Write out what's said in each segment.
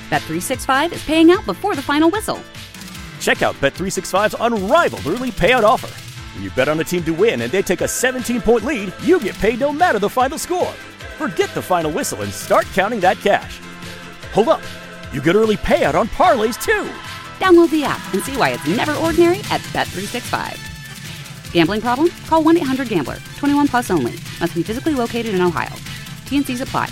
Bet365 is paying out before the final whistle. Check out Bet365's unrivaled early payout offer. When you bet on a team to win and they take a 17-point lead, you get paid no matter the final score. Forget the final whistle and start counting that cash. Hold up. You get early payout on parlays, too. Download the app and see why it's never ordinary at Bet365. Gambling problem? Call 1-800-GAMBLER. 21 plus only. Must be physically located in Ohio. T&Cs apply.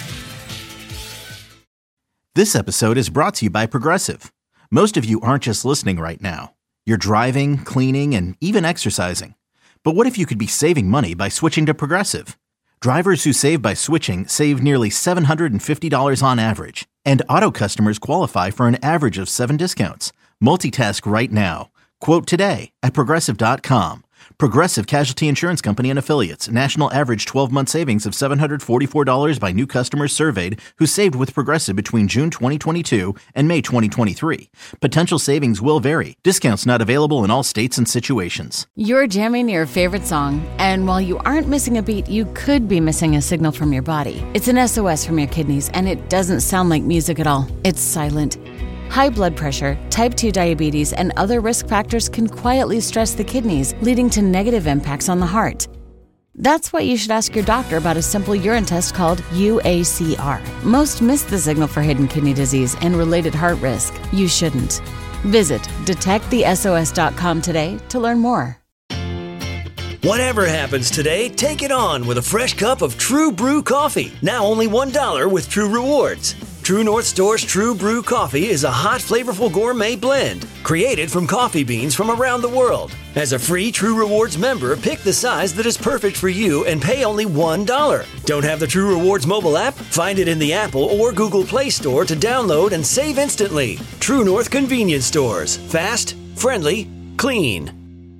This episode is brought to you by Progressive. Most of you aren't just listening right now. You're driving, cleaning, and even exercising. But what if you could be saving money by switching to Progressive? Drivers who save by switching save nearly $750 on average. And auto customers qualify for an average of 7 discounts. Multitask right now. Quote today at Progressive.com. Progressive Casualty Insurance Company and Affiliates. National average 12-month savings of $744 by new customers surveyed who saved with Progressive between June 2022 and May 2023. Potential savings will vary. Discounts not available in all states and situations. You're jamming your favorite song, and while you aren't missing a beat, you could be missing a signal from your body. It's an SOS from your kidneys, and it doesn't sound like music at all. It's silent. High blood pressure, type 2 diabetes, and other risk factors can quietly stress the kidneys, leading to negative impacts on the heart. That's why you should ask your doctor about a simple urine test called UACR. Most miss the signal for hidden kidney disease and related heart risk. You shouldn't. Visit detectthesos.com today to learn more. Whatever happens today, take it on with a fresh cup of True Brew coffee. Now only $1 with True Rewards. True North Store's True Brew coffee is a hot, flavorful gourmet blend created from coffee beans from around the world. As a free True Rewards member, pick the size that is perfect for you and pay only $1. Don't have the True Rewards mobile app? Find it in the Apple or Google Play Store to download and save instantly. True North Convenience Stores. Fast, friendly, clean.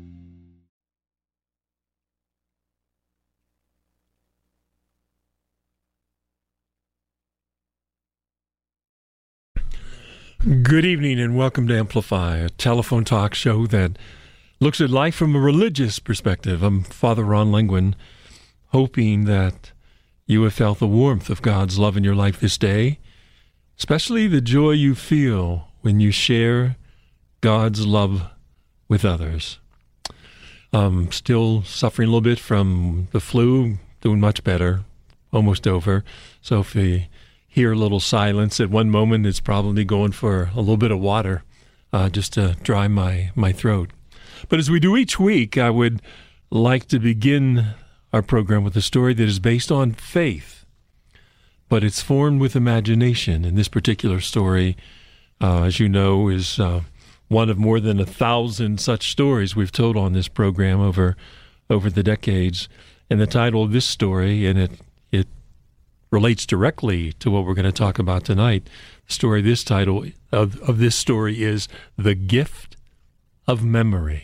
Good evening and welcome to Amplify, a telephone talk show that looks at life from a religious perspective. I'm Father Ron Lengwin, hoping that you have felt the warmth of God's love in your life this day, especially the joy you feel when you share God's love with others. I'm still suffering a little bit from the flu, doing much better, almost over. So if you hear a little silence at one moment, it's probably going for a little bit of water just to dry my throat. But as we do each week, I would like to begin our program with a story that is based on faith, but it's formed with imagination. And this particular story, as you know, is one of more than 1,000 such stories we've told on this program over the decades. And the title of this story, and it relates directly to what we're going to talk about tonight. The story, this title of this story is The Gift of Memory.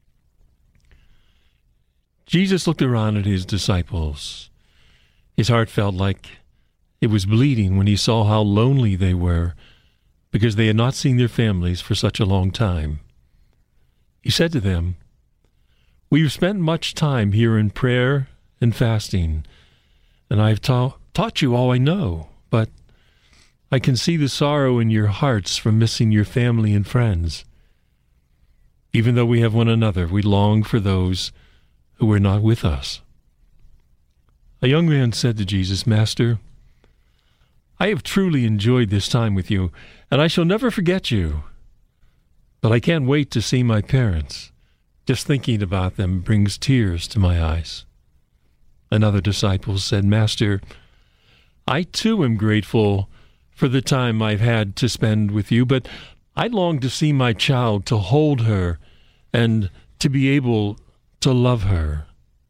Jesus looked around at his disciples. His heart felt like it was bleeding when he saw how lonely they were because they had not seen their families for such a long time. He said to them, "We've spent much time here in prayer and fasting, and I've taught you all I know, but I can see the sorrow in your hearts from missing your family and friends. Even though we have one another, we long for those who are not with us." A young man said to Jesus, "Master, I have truly enjoyed this time with you, and I shall never forget you. But I can't wait to see my parents. Just thinking about them brings tears to my eyes." Another disciple said, "Master, I too am grateful for the time I've had to spend with you, but I long to see my child, to hold her, and to be able to love her."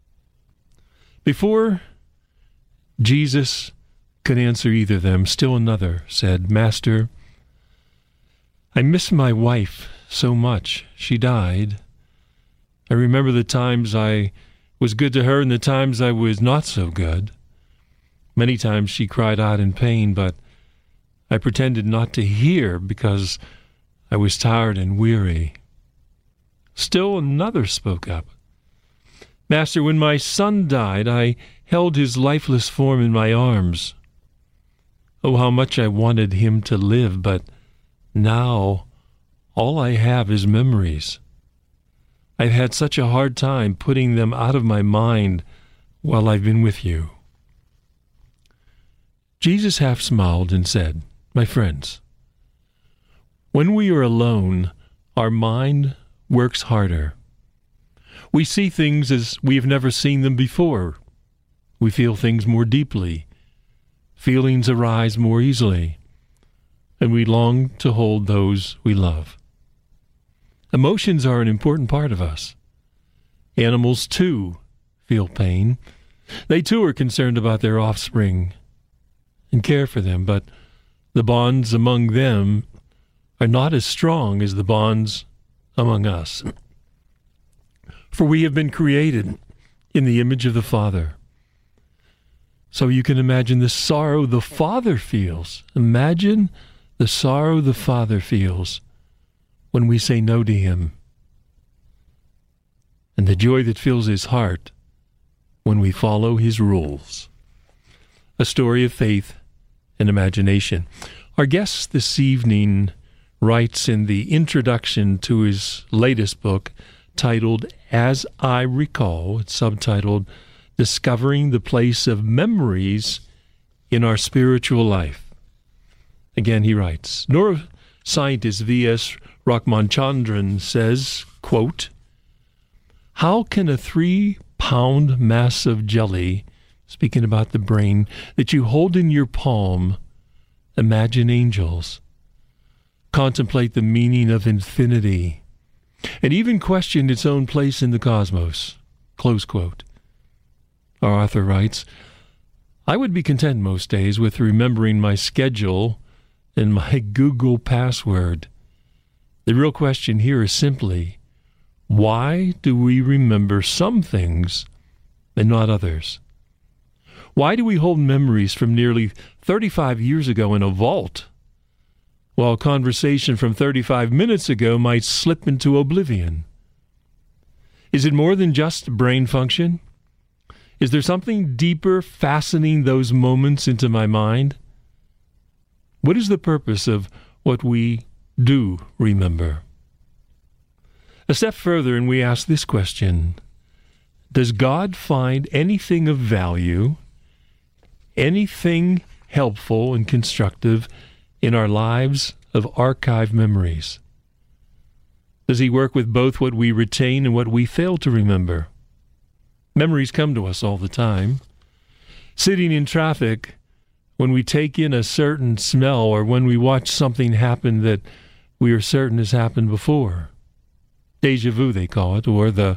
Before Jesus could answer either of them, still another said, "Master, I miss my wife so much. She died. I remember the times I was good to her and the times I was not so good. Many times she cried out in pain, but I pretended not to hear because I was tired and weary." Still another spoke up. "Master, when my son died, I held his lifeless form in my arms. Oh, how much I wanted him to live, but now all I have is memories. I've had such a hard time putting them out of my mind while I've been with you. Jesus half smiled and said, "My friends, when we are alone, our mind works harder. We see things as we have never seen them before. We feel things more deeply. Feelings arise more easily, and we long to hold those we love. Emotions are an important part of us. Animals, too, feel pain. They, too, are concerned about their offspring and care for them, but the bonds among them are not as strong as the bonds among us. For we have been created in the image of the Father. So you can imagine the sorrow the Father feels. Imagine the sorrow the Father feels when we say no to him, and the joy that fills his heart when we follow his rules." A story of faith and imagination. Our guest this evening writes in the introduction to his latest book, titled As I Recall, it's subtitled Discovering the Place of Memories in Our Spiritual Life. Again, he writes, neuroscientist V.S. Raghmachandran says, quote, "How can a 3-pound mass of jelly, speaking about the brain, that you hold in your palm, imagine angels, contemplate the meaning of infinity, and even question its own place in the cosmos?" Close quote. Our author writes, "I would be content most days with remembering my schedule and my Google password. The real question here is simply, why do we remember some things and not others? Why do we hold memories from nearly 35 years ago in a vault, while a conversation from 35 minutes ago might slip into oblivion? Is it more than just brain function? Is there something deeper fastening those moments into my mind? What is the purpose of what we do remember?" A step further, and we ask this question: does God find anything of value, anything helpful and constructive in our lives of archived memories? Does he work with both what we retain and what we fail to remember? Memories come to us all the time. Sitting in traffic, when we take in a certain smell, or when we watch something happen that we are certain has happened before. Deja vu, they call it, or the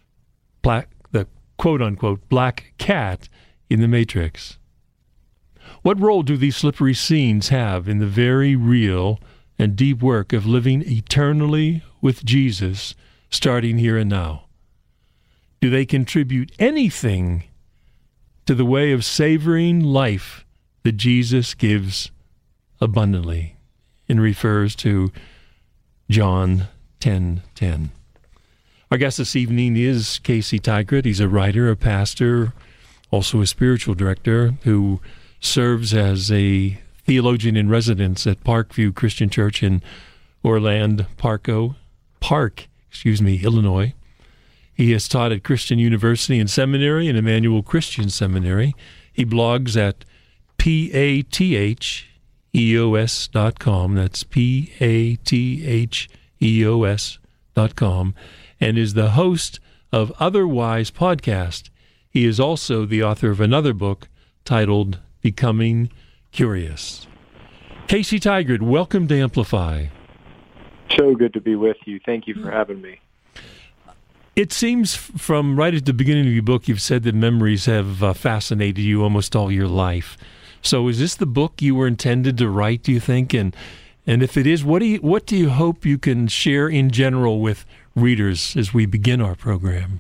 quote-unquote black cat in the Matrix. What role do these slippery scenes have in the very real and deep work of living eternally with Jesus, starting here and now? Do they contribute anything to the way of savoring life that Jesus gives abundantly, and refers to John 10:10. Our guest this evening is Casey Tygart. He's a writer, a pastor, also a spiritual director who serves as a theologian in residence at Parkview Christian Church in Orland Park, Illinois. He has taught at Christian University and Seminary and Emmanuel Christian Seminary. He blogs at PATHEOS.com. That's PATHEOS.com, and is the host of Otherwise podcast. He is also the author of another book titled Becoming Curious. Casey Tygart, welcome to Amplify. So good to be with you. Thank you for having me. It seems from right at the beginning of your book, you've said that memories have fascinated you almost all your life. So is this the book you were intended to write, do you think? And if it is, what do you hope you can share in general with readers as we begin our program?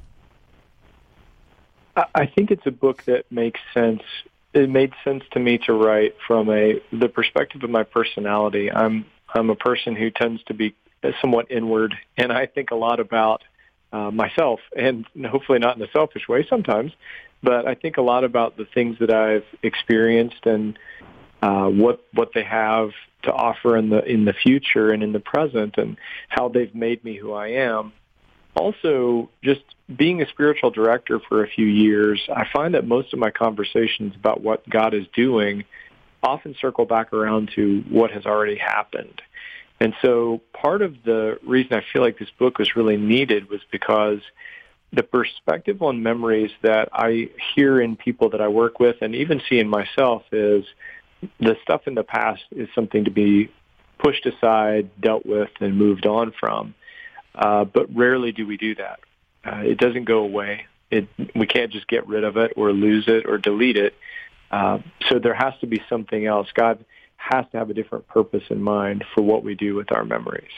I think it's a book that makes sense. It made sense to me to write from the perspective of my personality. I'm a person who tends to be somewhat inward, and I think a lot about myself, and hopefully not in a selfish way sometimes, but I think a lot about the things that I've experienced and what they have to offer in the future and in the present, and how they've made me who I am. Also, just being a spiritual director for a few years, I find that most of my conversations about what God is doing often circle back around to what has already happened. And so part of the reason I feel like this book was really needed was because the perspective on memories that I hear in people that I work with and even see in myself is the stuff in the past is something to be pushed aside, dealt with, and moved on from. But rarely do we do that. It doesn't go away. We can't just get rid of it or lose it or delete it. So there has to be something else. God has to have a different purpose in mind for what we do with our memories.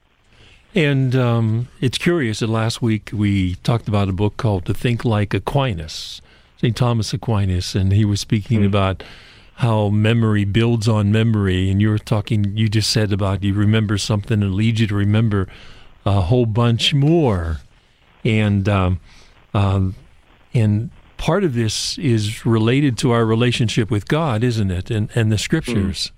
And it's curious that last week we talked about a book called To Think Like Aquinas, St. Thomas Aquinas, and he was speaking about how memory builds on memory, and you just said about you remember something and it leads you to remember a whole bunch more. And part of this is related to our relationship with God, isn't it? And the Scriptures.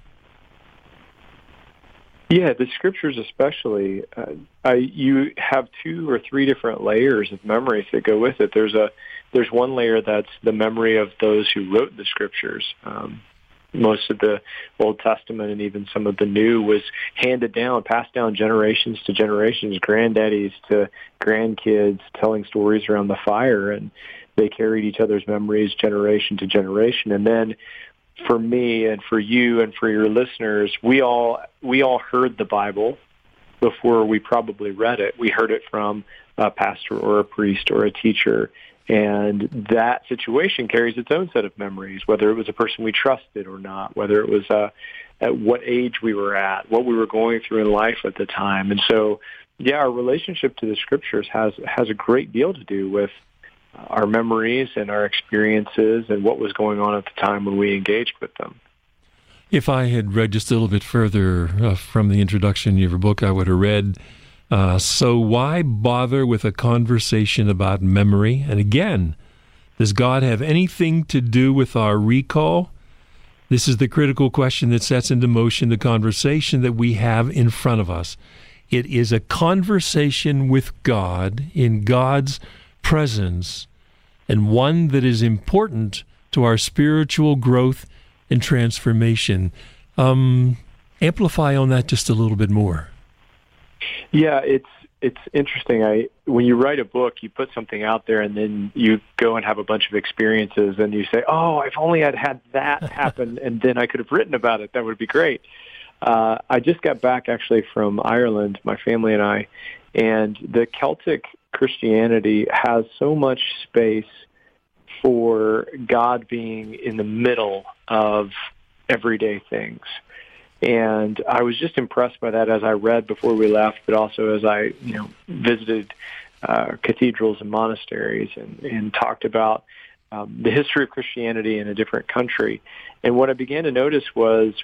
Yeah, the Scriptures especially. You have 2 or 3 different layers of memories that go with it. There's one layer that's the memory of those who wrote the Scriptures. Most of the Old Testament and even some of the New was handed down, passed down generations to generations, granddaddies to grandkids, telling stories around the fire, and they carried each other's memories generation to generation. And then for me and for you and for your listeners, we all heard the Bible before we probably read it. We heard it from a pastor or a priest or a teacher, and that situation carries its own set of memories, whether it was a person we trusted or not, whether it was at what age we were at, what we were going through in life at the time. And so, yeah, our relationship to the Scriptures has a great deal to do with our memories and our experiences and what was going on at the time when we engaged with them. If I had read just a little bit further from the introduction of your book, I would have read, so why bother with a conversation about memory? And again, does God have anything to do with our recall? This is the critical question that sets into motion the conversation that we have in front of us. It is a conversation with God in God's presence, and one that is important to our spiritual growth and transformation. Amplify on that just a little bit more. Yeah, it's interesting. When you write a book, you put something out there, and then you go and have a bunch of experiences, and you say, "Oh, if only I'd had that happen, and then I could have written about it. That would be great." I just got back actually from Ireland, my family and I, and the Celtic Christianity has so much space for God being in the middle of everyday things. And I was just impressed by that as I read before we left, but also as I visited cathedrals and monasteries and talked about the history of Christianity in a different country. And what I began to notice was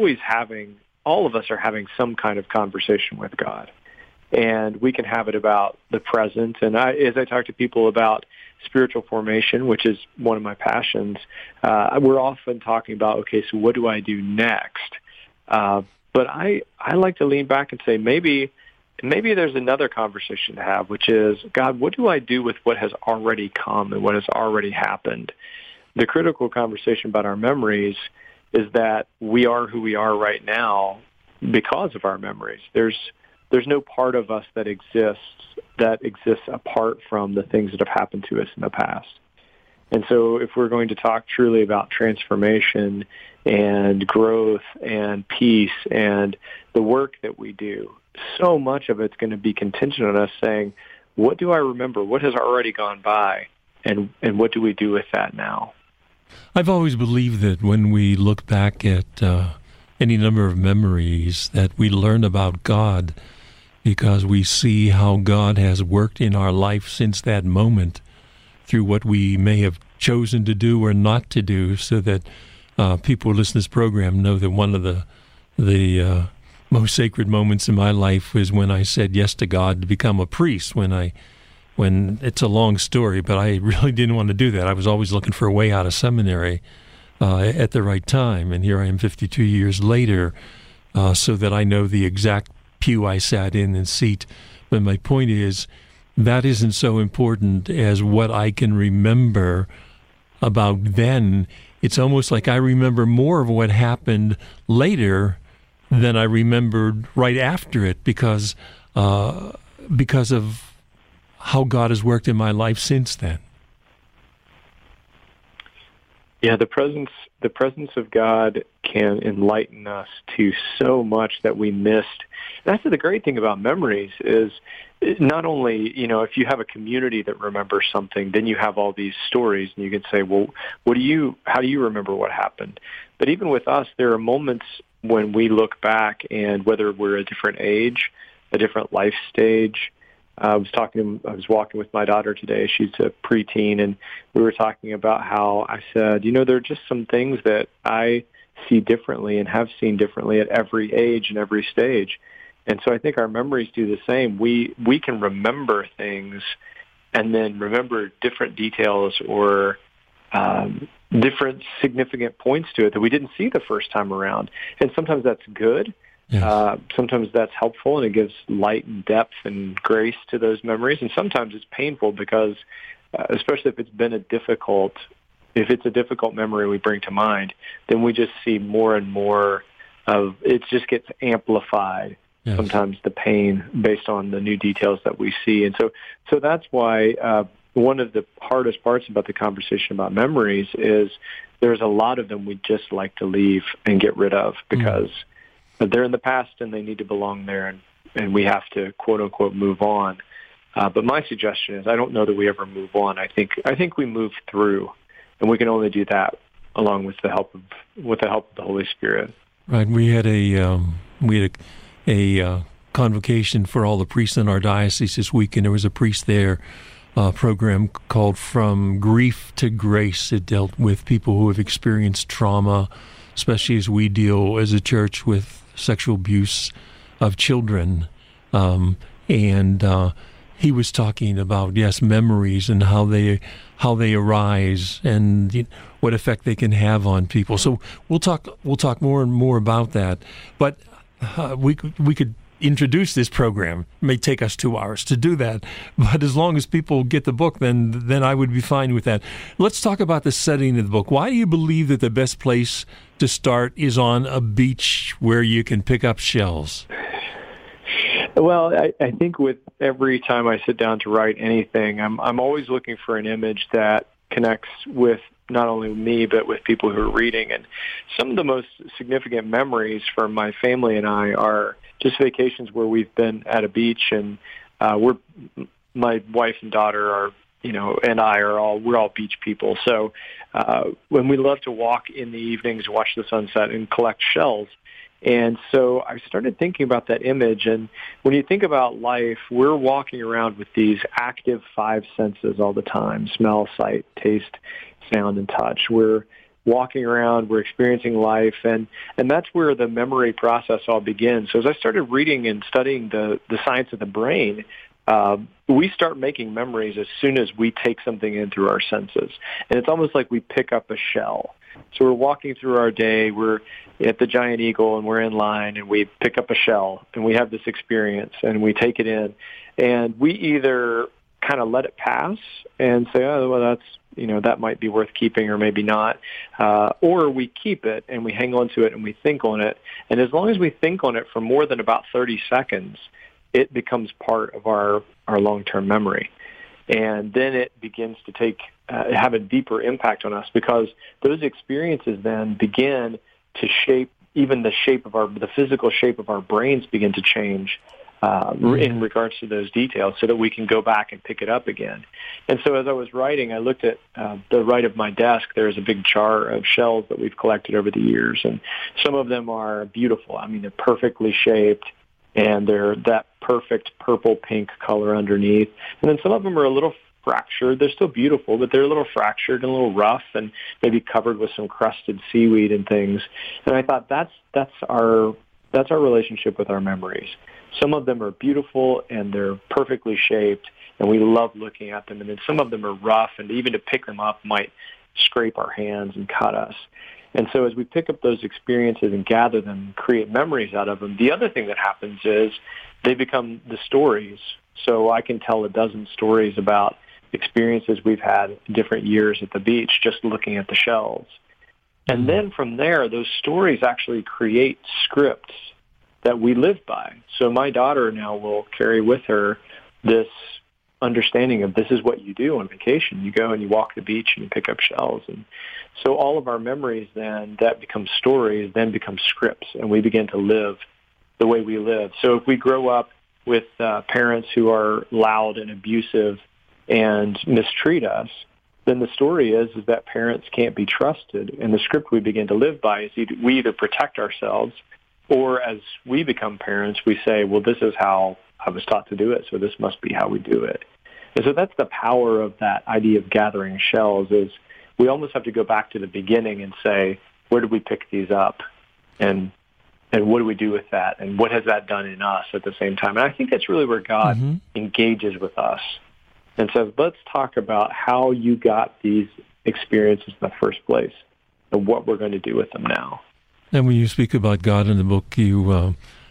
all of us are having some kind of conversation with God. And we can have it about the present. And as I talk to people about spiritual formation, which is one of my passions, we're often talking about, okay, so what do I do next? But I like to lean back and say maybe there's another conversation to have, which is, God, what do I do with what has already come and what has already happened? The critical conversation about our memories is that we are who we are right now because of our memories. There's no part of us that exists apart from the things that have happened to us in the past. And so if we're going to talk truly about transformation and growth and peace and the work that we do, so much of it's going to be contingent on us saying, what do I remember? What has already gone by? And what do we do with that now? I've always believed that when we look back at any number of memories, that we learn about God because we see how God has worked in our life since that moment through what we may have chosen to do or not to do, so that people who listen to this program know that one of the most sacred moments in my life was when I said yes to God to become a priest. When it's a long story, but I really didn't want to do that. I was always looking for a way out of seminary. at the right time. And here I am 52 years later, so that I know the exact pew I sat in and seat. But my point is, that isn't so important as what I can remember about then. It's almost like I remember more of what happened later than I remembered right after it, because of how God has worked in my life since then. Yeah, the presence of God can enlighten us to so much that we missed. That's the great thing about memories is not only, if you have a community that remembers something, then you have all these stories and you can say, well, how do you remember what happened? But even with us, there are moments when we look back, and whether we're a different age, a different life stage. I was walking with my daughter today. She's a preteen, and we were talking about how I said, there are just some things that I see differently and have seen differently at every age and every stage. And so I think our memories do the same. We can remember things and then remember different details or different significant points to it that we didn't see the first time around. And sometimes that's good. Yes. Sometimes that's helpful, and it gives light and depth and grace to those memories. And sometimes it's painful because, especially if it's a difficult memory we bring to mind, then we just see more and more of it. Just gets amplified. Yes. Sometimes the pain based on the new details that we see, and so that's why one of the hardest parts about the conversation about memories is there's a lot of them we just like to leave and get rid of because. They're in the past and they need to belong there, and we have to, quote unquote, move on. But my suggestion is I don't know that we ever move on. I think we move through, and we can only do that along with the help of the Holy Spirit. Right. We had a convocation for all the priests in our diocese this week, and there was a priest there. Program called From Grief to Grace. It dealt with people who have experienced trauma, especially as we deal as a church with sexual abuse of children. And he was talking about, memories and how they arise and what effect they can have on people. So we'll talk more and more about that. But we could introduce this program. It may take us 2 hours to do that, but as long as people get the book, then I would be fine with that. Let's talk about the setting of the book. Why do you believe that the best place to start is on a beach where you can pick up shells? Well, I think with every time I sit down to write anything, I'm always looking for an image that connects with not only me, but with people who are reading. And some of the most significant memories for my family and I are just vacations where we've been at a beach, and my wife and daughter are, and we're all beach people. So when we love to walk in the evenings, watch the sunset, and collect shells. And so I started thinking about that image. And when you think about life, we're walking around with these active 5 senses all the time: smell, sight, taste, sound, and touch. We're walking around, we're experiencing life, and that's where the memory process all begins. So as I started reading and studying the science of the brain, we start making memories as soon as we take something in through our senses. And it's almost like we pick up a shell. So we're walking through our day, we're at the Giant Eagle, and we're in line, and we pick up a shell, and we have this experience, and we take it in. And we either kind of let it pass and say, oh, well, that's, that might be worth keeping or maybe not. Or we keep it and we hang on to it and we think on it. And as long as we think on it for more than about 30 seconds, it becomes part of our long-term memory. And then it begins to have a deeper impact on us, because those experiences then begin to shape, even the physical shape of our brains begin to change. In regards to those details, so that we can go back and pick it up again. And so as I was writing, I looked at the right of my desk. There's a big jar of shells that we've collected over the years, and some of them are beautiful. I mean, they're perfectly shaped, and they're that perfect purple-pink color underneath. And then some of them are a little fractured. They're still beautiful, but they're a little fractured and a little rough and maybe covered with some crusted seaweed and things. And I thought that's our relationship with our memories. Some of them are beautiful and they're perfectly shaped, and we love looking at them. And then some of them are rough, and even to pick them up might scrape our hands and cut us. And so as we pick up those experiences and gather them and create memories out of them, the other thing that happens is they become the stories. So I can tell a dozen stories about experiences we've had different years at the beach just looking at the shells. And then from there, those stories actually create scripts that we live by. So my daughter now will carry with her this understanding of this is what you do on vacation. You go and you walk the beach and you pick up shells. And so all of our memories then that become stories then become scripts, and we begin to live the way we live. So if we grow up with parents who are loud and abusive and mistreat us, then the story is that parents can't be trusted. And the script we begin to live by is we either protect ourselves, or as we become parents, we say, well, this is how I was taught to do it, so this must be how we do it. And so that's the power of that idea of gathering shells, is we almost have to go back to the beginning and say, where did we pick these up? And what do we do with that? And what has that done in us at the same time? And I think that's really where God engages with us and says, let's talk about how you got these experiences in the first place and what we're going to do with them now. And when you speak about God in the book, you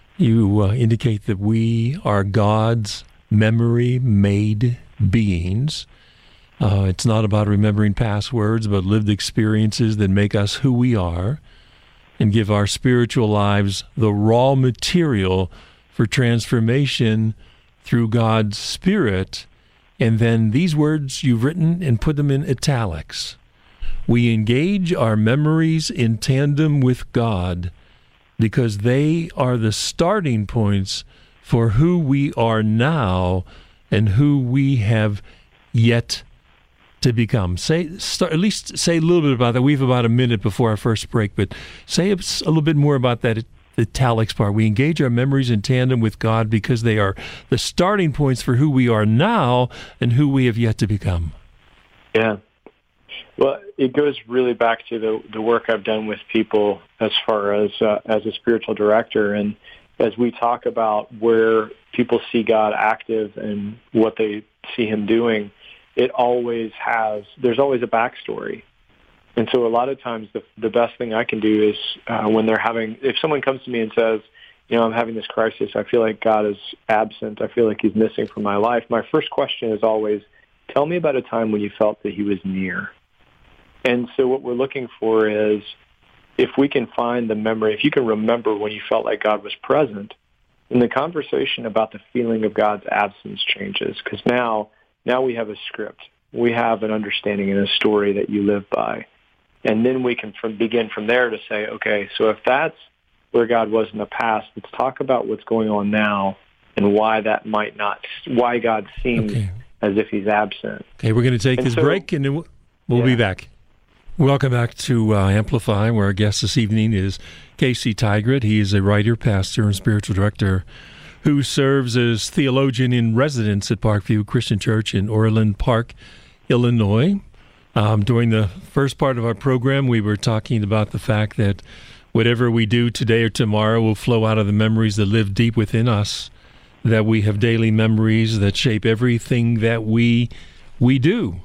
indicate that we are God's memory-made beings. It's not about remembering passwords, but lived experiences that make us who we are and give our spiritual lives the raw material for transformation through God's Spirit. And then these words you've written and put them in italics. We engage our memories in tandem with God because they are the starting points for who we are now and who we have yet to become. At least say a little bit about that. We have about a minute before our first break, but say a little bit more about that italics part. We engage our memories in tandem with God because they are the starting points for who we are now and who we have yet to become. Yeah. Well, it goes really back to the work I've done with people as far as a spiritual director. And as we talk about where people see God active and what they see him doing, there's always a backstory. And so a lot of times the best thing I can do is if someone comes to me and says, I'm having this crisis, I feel like God is absent, I feel like he's missing from my life, my first question is always, tell me about a time when you felt that he was near. And so what we're looking for is if we can find the memory, if you can remember when you felt like God was present, then the conversation about the feeling of God's absence changes, because now we have a script. We have an understanding and a story that you live by. And then we can begin from there to say, okay, so if that's where God was in the past, let's talk about what's going on now and why God seems as if he's absent. Okay, we're going to take this break and then we'll be back. Welcome back to Amplify, where our guest this evening is Casey Tygrett. He is a writer, pastor, and spiritual director who serves as theologian in residence at Parkview Christian Church in Orland Park, Illinois. During the first part of our program, we were talking about the fact that whatever we do today or tomorrow will flow out of the memories that live deep within us, that we have daily memories that shape everything that we do.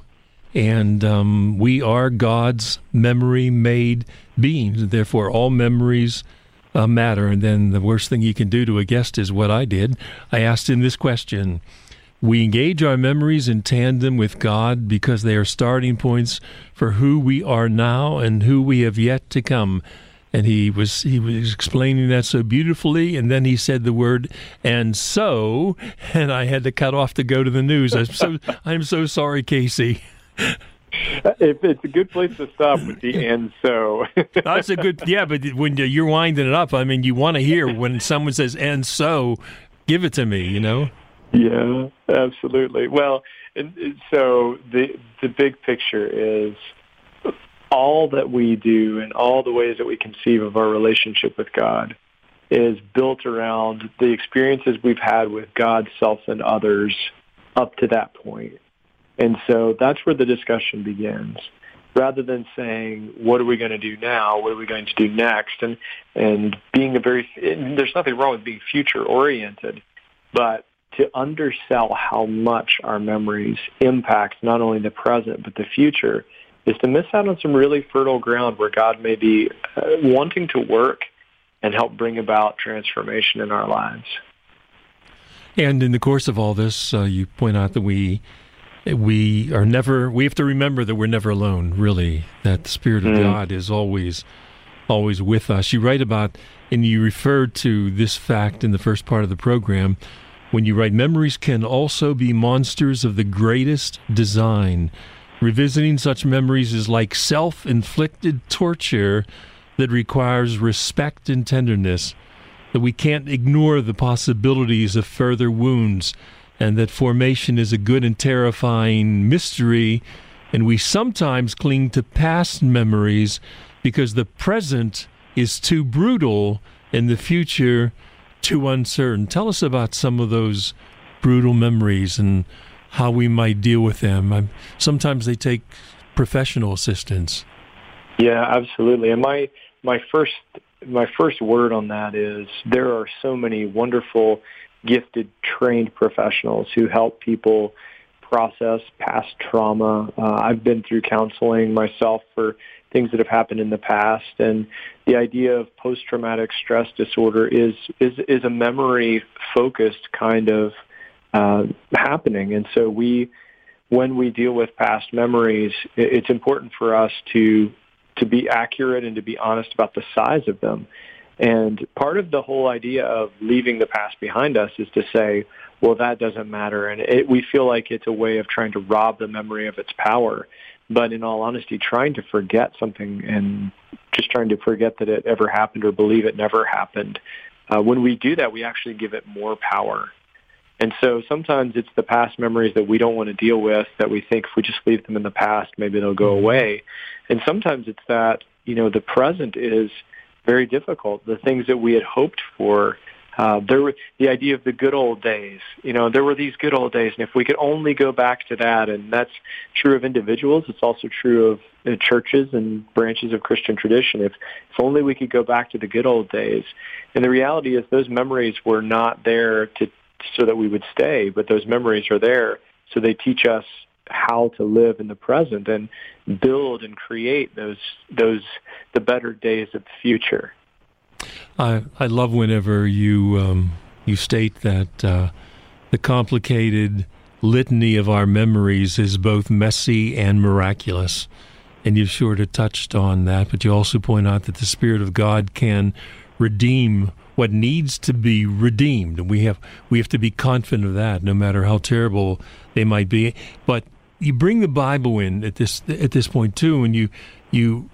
And we are God's memory-made beings. Therefore, all memories matter. And then the worst thing you can do to a guest is what I did. I asked him this question. We engage our memories in tandem with God because they are starting points for who we are now and who we have yet to come. And he was explaining that so beautifully, and then he said the word "and so," and I had to cut off to go to the news. I'm so sorry, Casey. It's a good place to stop with the "and so." That's a good, but when you're winding it up, I mean, you want to hear when someone says "and so," give it to me, Yeah, absolutely. Well, so the big picture is all that we do and all the ways that we conceive of our relationship with God is built around the experiences we've had with God, self, and others up to that point. And so that's where the discussion begins. Rather than saying, what are we going to do now? What are we going to do next? And being there's nothing wrong with being future-oriented, but to undersell how much our memories impact not only the present but the future is to miss out on some really fertile ground where God may be wanting to work and help bring about transformation in our lives. And in the course of all this, you point out that we have to remember that we're never alone, really, that the Spirit of God is always with us. You write about, and you referred to this fact in the first part of the program, when you write, memories can also be monsters of the greatest design. Revisiting such memories is like self-inflicted torture that requires respect and tenderness, that we can't ignore the possibilities of further wounds, and that formation is a good and terrifying mystery, and we sometimes cling to past memories because the present is too brutal and the future too uncertain. Tell us about some of those brutal memories and how we might deal with them. Sometimes they take professional assistance. Yeah, absolutely. And my first word on that is there are so many wonderful, gifted, trained professionals who help people process past trauma. I've been through counseling myself for things that have happened in the past, and the idea of post-traumatic stress disorder is a memory-focused kind of happening. And so when we deal with past memories, it's important for us to be accurate and to be honest about the size of them. And part of the whole idea of leaving the past behind us is to say, well, that doesn't matter. And we feel like it's a way of trying to rob the memory of its power. But in all honesty, trying to forget something and just trying to forget that it ever happened or believe it never happened, when we do that, we actually give it more power. And so sometimes it's the past memories that we don't want to deal with, that we think if we just leave them in the past, maybe they'll go away. And sometimes it's that, the present is very difficult. The things that we had hoped for, there were the idea of the good old days. There were these good old days, and if we could only go back to that, and that's true of individuals, it's also true of churches and branches of Christian tradition. If only we could go back to the good old days. And the reality is those memories were not there so that we would stay, but those memories are there so they teach us how to live in the present and build and create the better days of the future. I love whenever you state that the complicated litany of our memories is both messy and miraculous, and you've sort of touched on that, but you also point out that the Spirit of God can redeem what needs to be redeemed, and we have to be confident of that, no matter how terrible they might be. But you bring the Bible in at this point too, and you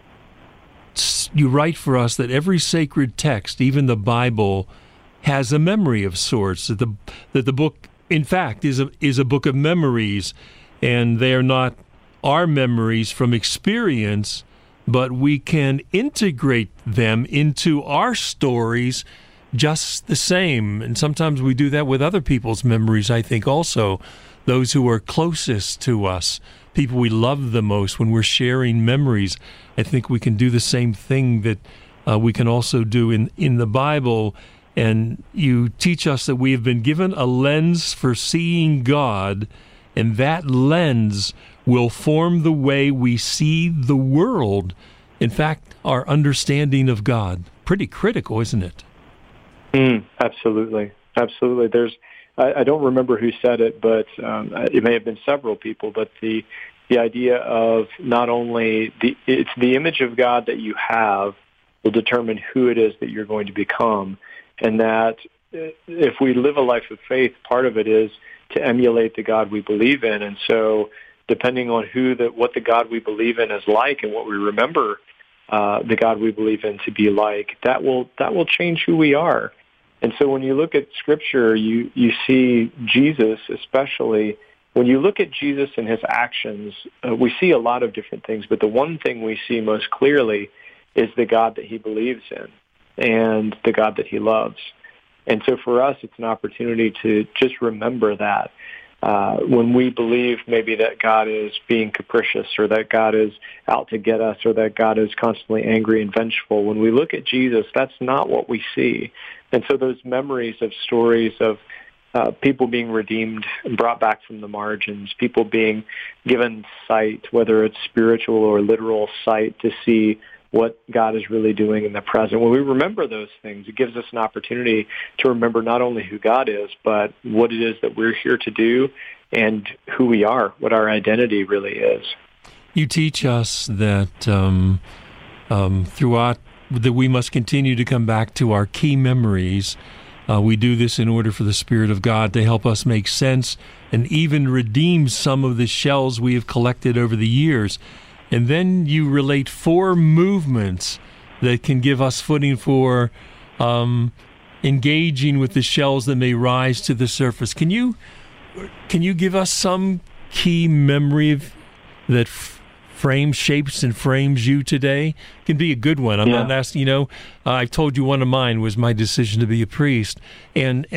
write for us that every sacred text, even the Bible, has a memory of sorts. That the book, in fact, is a book of memories, and they are not our memories from experience, but we can integrate them into our stories just the same. And sometimes we do that with other people's memories, I think, also. Those who are closest to us, people we love the most, when we're sharing memories, I think we can do the same thing that we can also do in the Bible. And you teach us that we have been given a lens for seeing God, and that lens will form the way we see the world. In fact, our understanding of God. Pretty critical, isn't it? Absolutely. Absolutely. I don't remember who said it, but it may have been several people, but the idea of not only it's the image of God that you have will determine who it is that you're going to become, and that if we live a life of faith, part of it is to emulate the God we believe in. And so depending on what the God we believe in is like and what we remember the God we believe in to be like, that will change who we are. And so when you look at Scripture, you see Jesus, especially when you look at Jesus and his actions, we see a lot of different things, but the one thing we see most clearly is the God that he believes in and the God that he loves. And so for us, it's an opportunity to just remember that. When we believe maybe that God is being capricious or that God is out to get us or that God is constantly angry and vengeful, when we look at Jesus, that's not what we see. And so those memories of stories of people being redeemed and brought back from the margins, people being given sight, whether it's spiritual or literal sight, to see what God is really doing in the present. When we remember those things, it gives us an opportunity to remember not only who God is, but what it is that we're here to do and who we are, what our identity really is. You teach us that throughout that we must continue to come back to our key memories. We do this in order for the Spirit of God to help us make sense and even redeem some of the shells we have collected over the years. And then you relate 4 movements that can give us footing for engaging with the shells that may rise to the surface. Can you give us some key memory that shapes and frames you today? Can be a good one. I'm not asking, I've told you one of mine was my decision to be a priest, and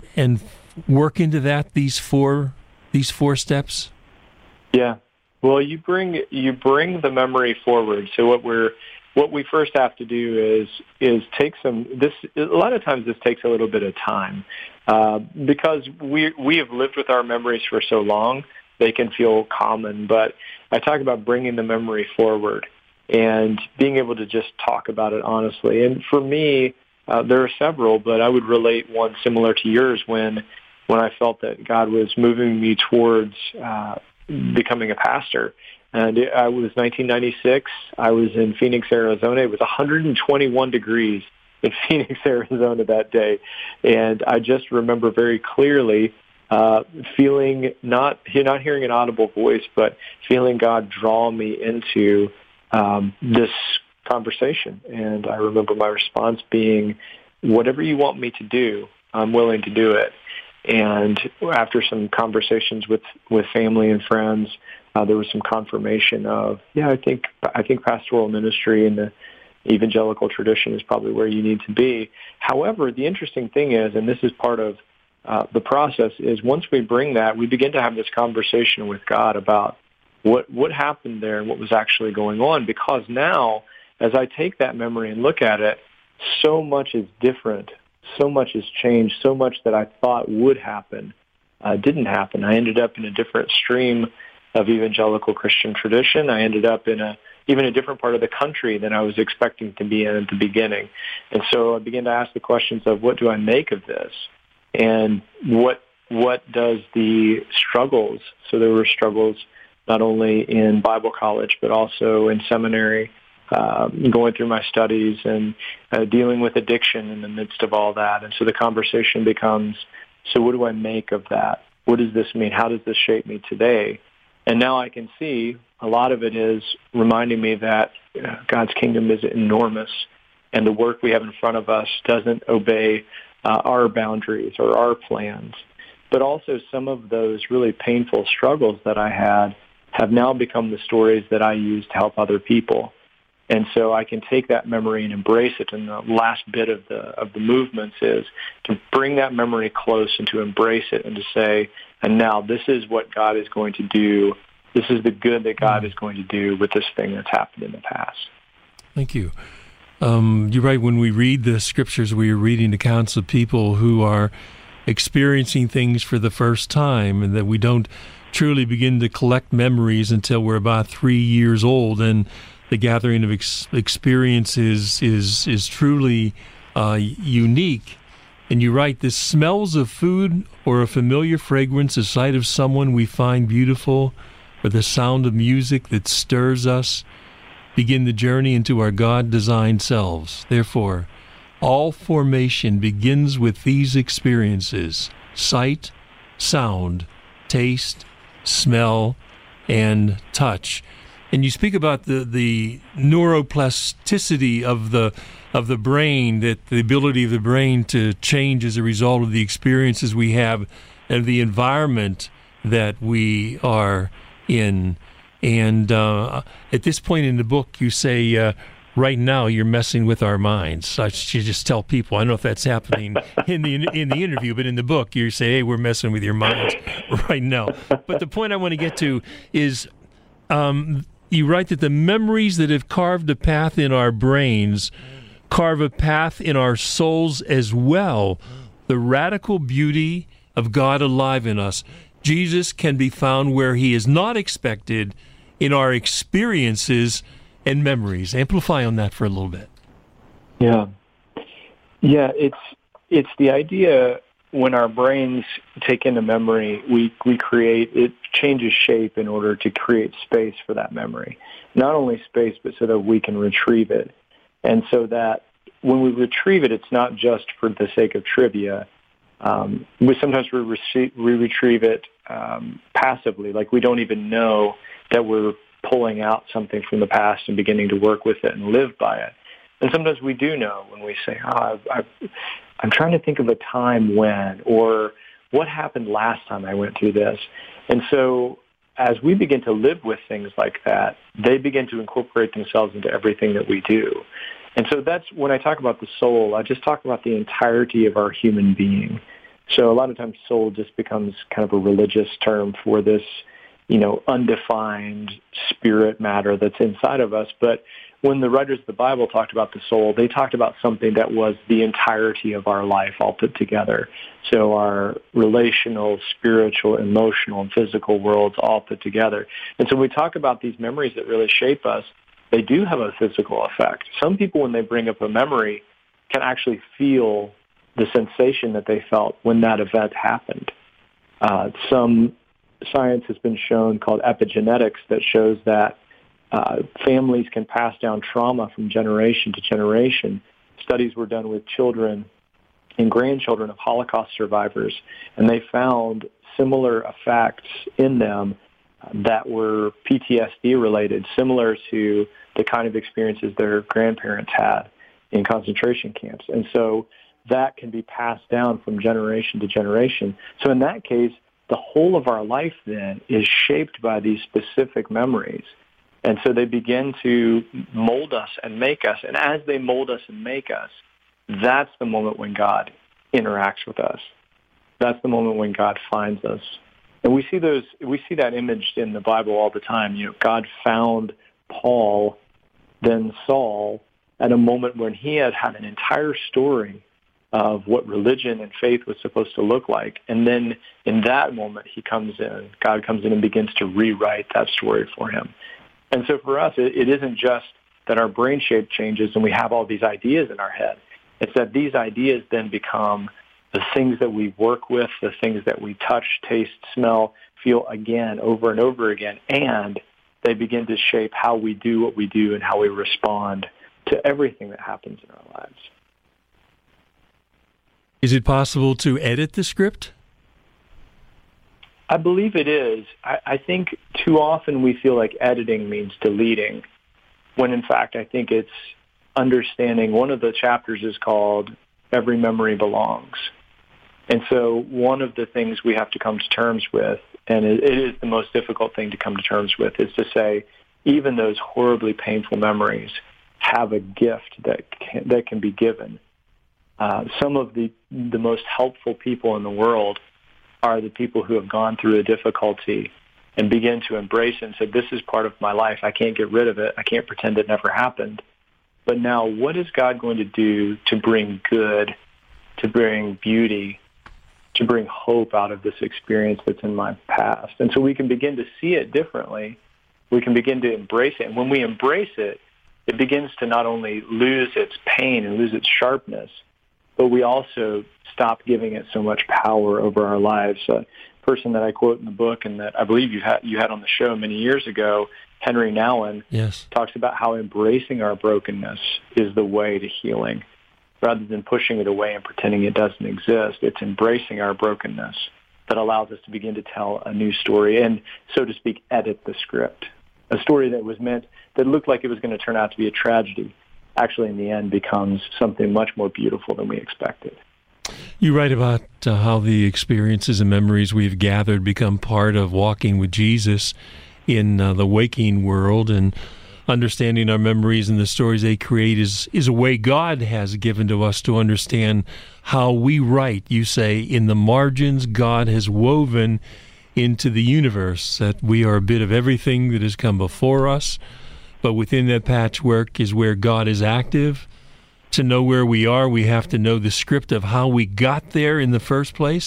work into that these four steps. Yeah. Well, you bring the memory forward. So what we first have to do is take this. A lot of times this takes a little bit of time because we have lived with our memories for so long. They can feel common, but I talk about bringing the memory forward and being able to just talk about it honestly. And for me, there are several, but I would relate one similar to yours when I felt that God was moving me towards becoming a pastor. And it was 1996. I was in Phoenix, Arizona. It was 121 degrees in Phoenix, Arizona that day. And I just remember very clearly feeling not hearing an audible voice, but feeling God draw me into this conversation. And I remember my response being, whatever you want me to do, I'm willing to do it. And after some conversations with family and friends, there was some confirmation of, I think pastoral ministry in the evangelical tradition is probably where you need to be. However, the interesting thing is, and this is part of the process, is once we bring that, we begin to have this conversation with God about what happened there and what was actually going on. Because now, as I take that memory and look at it, so much is different. So much has changed. So much that I thought would happen didn't happen. I ended up in a different stream of evangelical Christian tradition. I ended up in even a different part of the country than I was expecting to be in at the beginning. And so I began to ask the questions of, what do I make of this? And what does the struggles, so there were struggles not only in Bible college, but also in seminary, going through my studies and dealing with addiction in the midst of all that. And so the conversation becomes, so what do I make of that? What does this mean? How does this shape me today? And now I can see a lot of it is reminding me that God's kingdom is enormous, and the work we have in front of us doesn't obey our boundaries or our plans. But also some of those really painful struggles that I had have now become the stories that I use to help other people. And so I can take that memory and embrace it. And the last bit of the movements is to bring that memory close and to embrace it and to say, and now this is what God is going to do. This is the good that God is going to do with this thing that's happened in the past. Thank you. You're right. When we read the scriptures, we are reading accounts of people who are experiencing things for the first time, and that we don't truly begin to collect memories until we're about 3 years old. And the gathering of experiences is truly unique. And you write, the smells of food or a familiar fragrance, the sight of someone we find beautiful, or the sound of music that stirs us, begin the journey into our God-designed selves. Therefore, all formation begins with these experiences: sight, sound, taste, smell, and touch. And you speak about the neuroplasticity of the brain, that the ability of the brain to change as a result of the experiences we have and the environment that we are in. And at this point in the book, you say, right now you're messing with our minds. I should just tell people. I don't know if that's happening in the interview, but in the book, you say, hey, we're messing with your minds right now. But the point I want to get to is, you write that the memories that have carved a path in our brains carve a path in our souls as well. The radical beauty of God alive in us. Jesus can be found where he is not expected, in our experiences and memories. Amplify on that for a little bit. Yeah, it's the idea when our brains take in a memory, we create, it changes shape in order to create space for that memory. Not only space, but so that we can retrieve it. And so that when we retrieve it, it's not just for the sake of trivia. Sometimes we retrieve it passively, like we don't even know that we're pulling out something from the past and beginning to work with it and live by it. And sometimes we do know when we say, I'm trying to think of a time when, or what happened last time I went through this. And so as we begin to live with things like that, they begin to incorporate themselves into everything that we do. And so that's when I talk about the soul, I just talk about the entirety of our human being. So a lot of times soul just becomes kind of a religious term for this, undefined spirit matter that's inside of us. But when the writers of the Bible talked about the soul, they talked about something that was the entirety of our life all put together. So our relational, spiritual, emotional, and physical worlds all put together. And so when we talk about these memories that really shape us, they do have a physical effect. Some people, when they bring up a memory, can actually feel the sensation that they felt when that event happened. Some science has been shown called epigenetics that shows that families can pass down trauma from generation to generation. Studies were done with children and grandchildren of Holocaust survivors, and they found similar effects in them that were PTSD related, similar to the kind of experiences their grandparents had in concentration camps. And so that can be passed down from generation to generation. So in that case, the whole of our life then is shaped by these specific memories. And so they begin to mold us and make us. And as they mold us and make us, that's the moment when God interacts with us. That's the moment when God finds us. And we see that imaged in the Bible all the time. God found Paul, then Saul, at a moment when he had an entire story of what religion and faith was supposed to look like. And then in that moment, God comes in and begins to rewrite that story for him. And so for us, it isn't just that our brain shape changes and we have all these ideas in our head. It's that these ideas then become the things that we work with, the things that we touch, taste, smell, feel again, over and over again, and they begin to shape how we do what we do and how we respond to everything that happens in our lives. Is it possible to edit the script? I believe it is. I think too often we feel like editing means deleting, when in fact I think it's understanding. One of the chapters is called Every Memory Belongs. And so one of the things we have to come to terms with, and it is the most difficult thing to come to terms with, is to say even those horribly painful memories have a gift that can be given. Some of the most helpful people in the world are the people who have gone through a difficulty and begin to embrace it and say, this is part of my life. I can't get rid of it. I can't pretend it never happened. But now what is God going to do to bring good, to bring beauty, to bring hope out of this experience that's in my past? And so we can begin to see it differently. We can begin to embrace it. And when we embrace it, it begins to not only lose its pain and lose its sharpness, but we also stop giving it so much power over our lives. A person that I quote in the book and that I believe you had on the show many years ago, Henry Nouwen, yes, talks about how embracing our brokenness is the way to healing. Rather than pushing it away and pretending it doesn't exist, it's embracing our brokenness that allows us to begin to tell a new story and, so to speak, edit the script. A story that looked like it was going to turn out to be a tragedy actually in the end becomes something much more beautiful than we expected. You write about how the experiences and memories we've gathered become part of walking with Jesus in the waking world, and understanding our memories and the stories they create is a way God has given to us to understand how we write. You say, in the margins, God has woven into the universe that we are a bit of everything that has come before us, but within that patchwork is where God is active. To know where we are, we have to know the script of how we got there in the first place.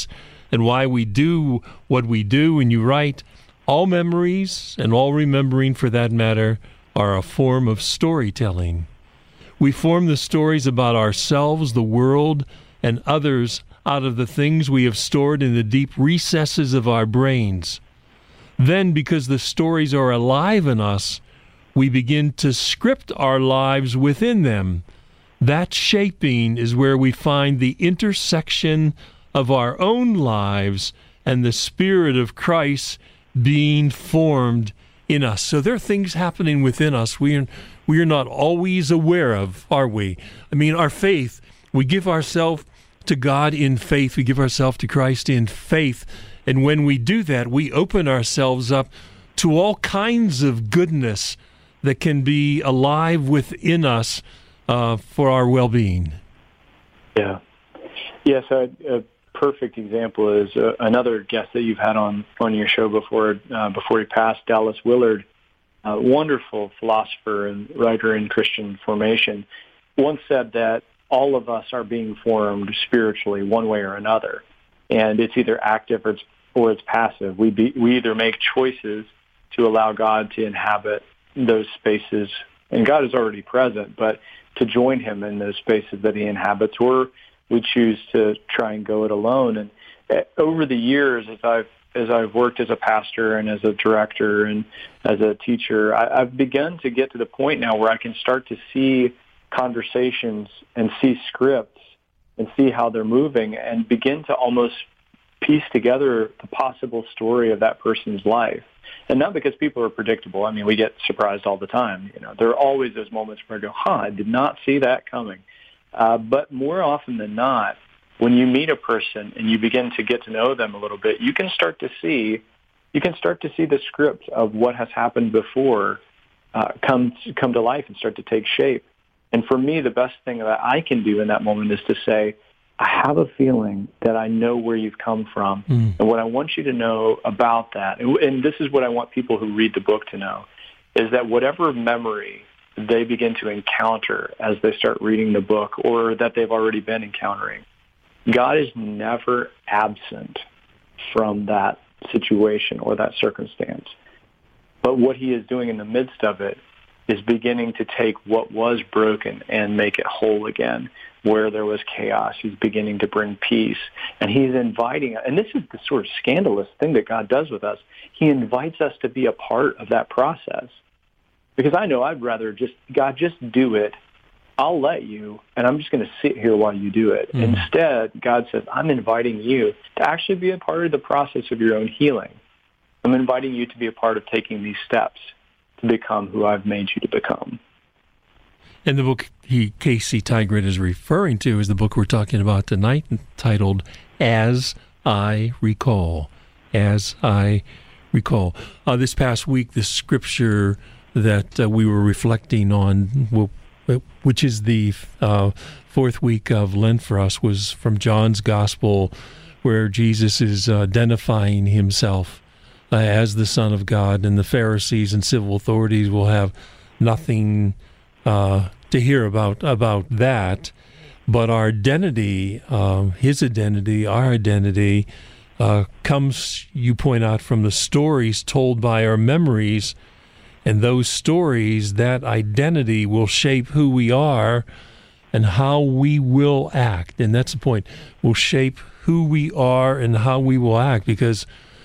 and why we do what we do. And you write, all memories, and all remembering for that matter, are a form of storytelling. We form the stories about ourselves, the world, and others out of the things we have stored in the deep recesses of our brains. Then, because the stories are alive in us, we begin to script our lives within them. That shaping is where we find the intersection of our own lives and the Spirit of Christ being formed in us. So there are things happening within us we are not always aware of, are we? I mean, our faith, we give ourselves to God in faith. We give ourselves to Christ in faith. And when we do that, we open ourselves up to all kinds of goodness that can be alive within us for our well-being. Yeah. Yes, a perfect example is another guest that you've had on your show before he passed, Dallas Willard, a wonderful philosopher and writer in Christian formation, once said that all of us are being formed spiritually one way or another, and it's either active or it's passive. We either make choices to allow God to inhabit those spaces, and God is already present, but to join him in those spaces that he inhabits, or we choose to try and go it alone. And over the years, as I've worked as a pastor and as a director and as a teacher, I've begun to get to the point now where I can start to see conversations and see scripts and see how they're moving and begin to almost piece together the possible story of that person's life. And not because people are predictable. I mean, we get surprised all the time. There are always those moments where I go, I did not see that coming. But more often than not, when you meet a person and you begin to get to know them a little bit, you can start to see the script of what has happened before come to life and start to take shape. And for me, the best thing that I can do in that moment is to say, I have a feeling that I know where you've come from. And what I want you to know about that, and this is what I want people who read the book to know, is that whatever memory they begin to encounter as they start reading the book or that they've already been encountering, God is never absent from that situation or that circumstance. But what he is doing in the midst of it is beginning to take what was broken and make it whole again. Where there was chaos, he's beginning to bring peace. And he's inviting, and this is the sort of scandalous thing that God does with us, he invites us to be a part of that process. Because I know I'd rather God, just do it. I'll let you, and I'm just going to sit here while you do it. Instead, God says, I'm inviting you to actually be a part of the process of your own healing. I'm inviting you to be a part of taking these steps to become who I've made you to become. And the book Casey Tygrett is referring to is the book we're talking about tonight, titled As I Recall. As I Recall. This past week, the scripture that we were reflecting on, which is the fourth week of Lent for us, was from John's Gospel, where Jesus is identifying himself as the Son of God, and the Pharisees and civil authorities will have nothing to hear about that. But our identity, his identity, our identity, comes, you point out, from the stories told by our memories. And those stories, that identity, will shape who we are and how we will act. And that's the point. Will shape who we are and how we will act, because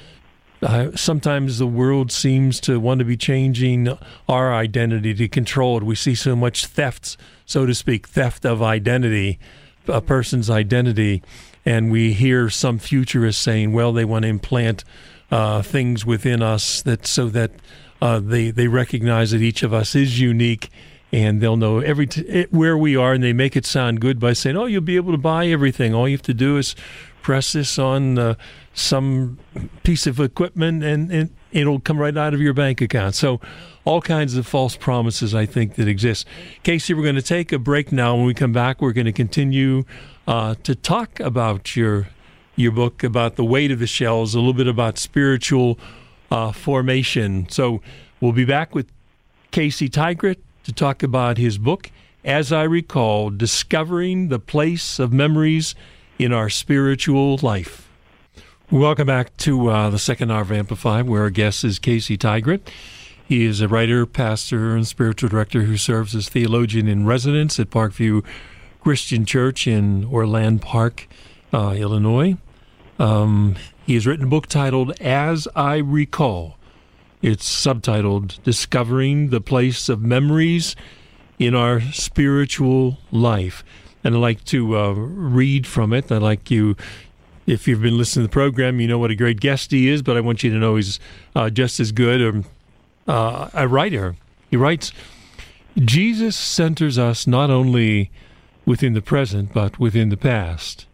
sometimes the world seems to want to be changing our identity to control it. We see so much theft, so to speak, theft of identity, a person's identity, and we hear some futurists saying, well, they want to implant things within us so that they recognize that each of us is unique, and they'll know where we are, and they make it sound good by saying, oh, you'll be able to buy everything. All you have to do is press this on some piece of equipment, and it'll come right out of your bank account. So all kinds of false promises, I think, that exist. Casey, we're going to take a break now. When we come back, we're going to continue to talk about your book, about the weight of the shells, a little bit about spiritual formation. So we'll be back with Casey Tygrett to talk about his book, As I Recall, Discovering the Place of Memories in Our Spiritual Life. Welcome back to the second hour of Amplify, where our guest is Casey Tygart. He is a writer, pastor, and spiritual director who serves as theologian in residence at Parkview Christian Church in Orland Park, Illinois. He has written a book titled As I Recall. It's subtitled Discovering the Place of Memories in Our Spiritual Life. And I'd like to read from it. I'd like you, if you've been listening to the program, you know what a great guest he is, but I want you to know he's just as good a writer. He writes, Jesus centers us not only within the present, but within the past.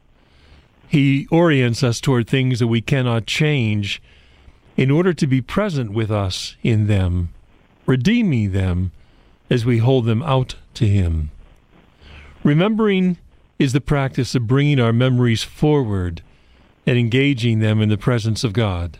He orients us toward things that we cannot change in order to be present with us in them, redeeming them as we hold them out to Him. Remembering is the practice of bringing our memories forward and engaging them in the presence of God.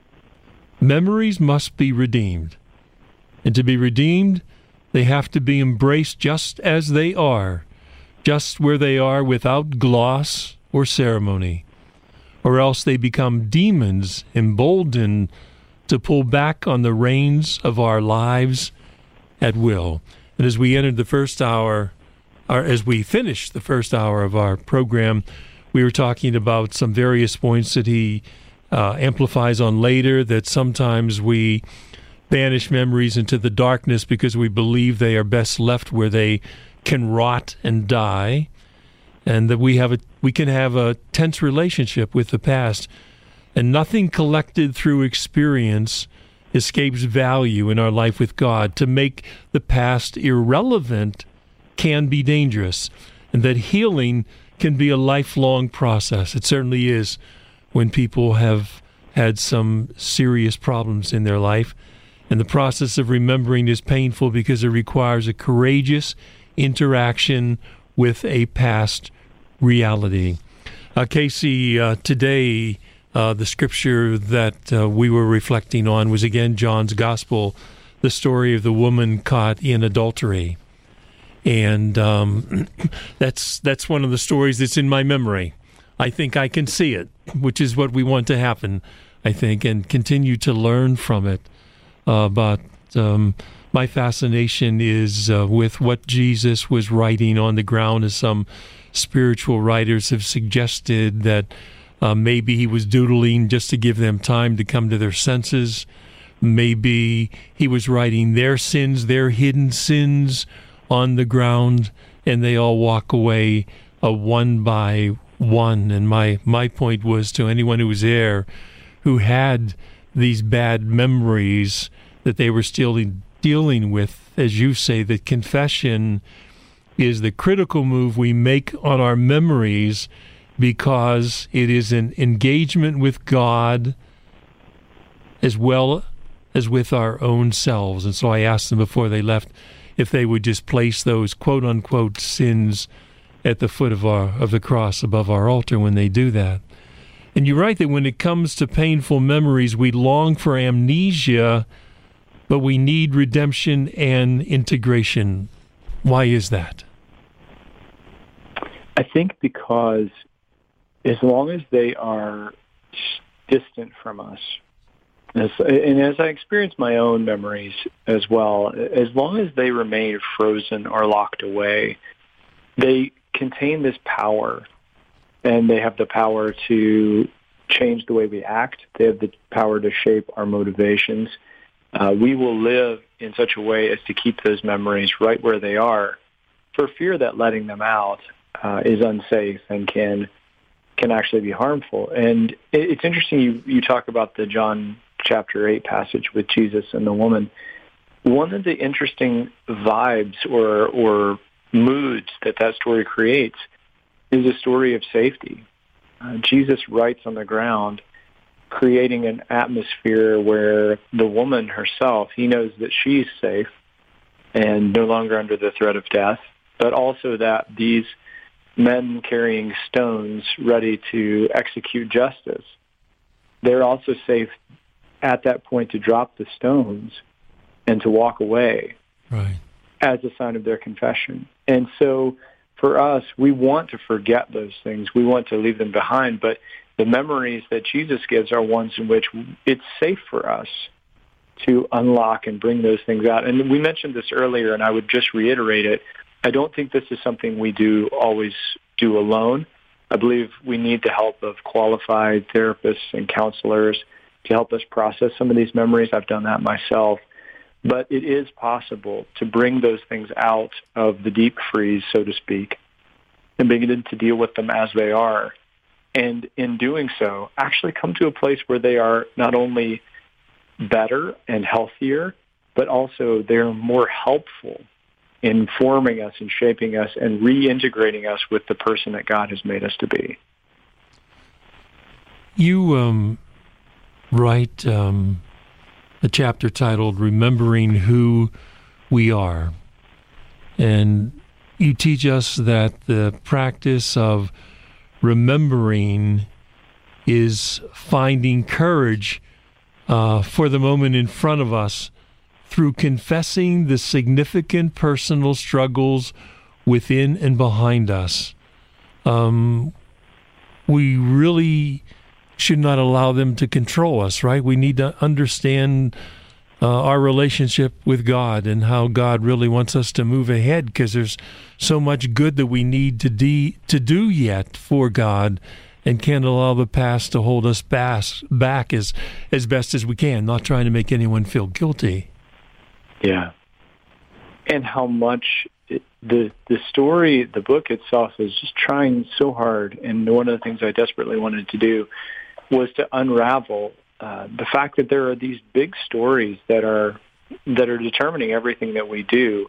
Memories must be redeemed. And to be redeemed, they have to be embraced just as they are, just where they are without gloss or ceremony, or else they become demons emboldened to pull back on the reins of our lives at will. And as we entered the first hour, or as we finished the first hour of our program, we were talking about some various points that he amplifies on later, that sometimes we banish memories into the darkness because we believe they are best left where they can rot and die, and that we can have a tense relationship with the past, and nothing collected through experience escapes value in our life with God. To make the past irrelevant can be dangerous, and that healing can be a lifelong process. It certainly is when people have had some serious problems in their life, and the process of remembering is painful because it requires a courageous interaction with a past reality. Casey, today the scripture that we were reflecting on was again John's Gospel, the story of the woman caught in adultery. And that's one of the stories that's in my memory. I think I can see it, which is what we want to happen, I think, and continue to learn from it. But my fascination is with what Jesus was writing on the ground, as some spiritual writers have suggested that maybe he was doodling just to give them time to come to their senses. Maybe he was writing their sins, their hidden sins, on the ground, and they all walk away one by one. And my point was to anyone who was there who had these bad memories that they were still dealing with, as you say, that confession is the critical move we make on our memories, because it is an engagement with God as well as with our own selves. And so I asked them before they left if they would just place those quote-unquote sins at the foot of the cross above our altar when they do that. And you're right that when it comes to painful memories, we long for amnesia, but we need redemption and integration. Why is that? I think because as long as they are distant from us, and as I experience my own memories as well, as long as they remain frozen or locked away, they contain this power, and they have the power to change the way we act. They have the power to shape our motivations. We will live in such a way as to keep those memories right where they are, for fear that letting them out is unsafe and can actually be harmful. And it's interesting you talk about the John chapter 8 passage with Jesus and the woman. One of the interesting vibes or moods that story creates is a story of safety. Jesus writes on the ground, creating an atmosphere where the woman herself, he knows that she's safe and no longer under the threat of death, but also that these men carrying stones ready to execute justice, they're also safe at that point to drop the stones and to walk away, right, as a sign of their confession. And so for us, we want to forget those things. We want to leave them behind, but The memories that Jesus gives are ones in which it's safe for us to unlock and bring those things out. And we mentioned this earlier, and I would just reiterate it. I don't think this is something we always do alone. I believe we need the help of qualified therapists and counselors to help us process some of these memories. I've done that myself. But it is possible to bring those things out of the deep freeze, so to speak, and begin to deal with them as they are. And in doing so, actually come to a place where they are not only better and healthier, but also they're more helpful in forming us and shaping us and reintegrating us with the person that God has made us to be. You write a chapter titled Remembering Who We Are. And you teach us that the practice of remembering is finding courage for the moment in front of us through confessing the significant personal struggles within and behind us. We really should not allow them to control us, right? We need to understand our relationship with God and how God really wants us to move ahead, because there's so much good that we need to do yet for God, and can't allow the past to hold us back as best as we can, not trying to make anyone feel guilty. Yeah. And how much the story, the book itself is just trying so hard, and one of the things I desperately wanted to do was to unravel the fact that there are these big stories that are determining everything that we do,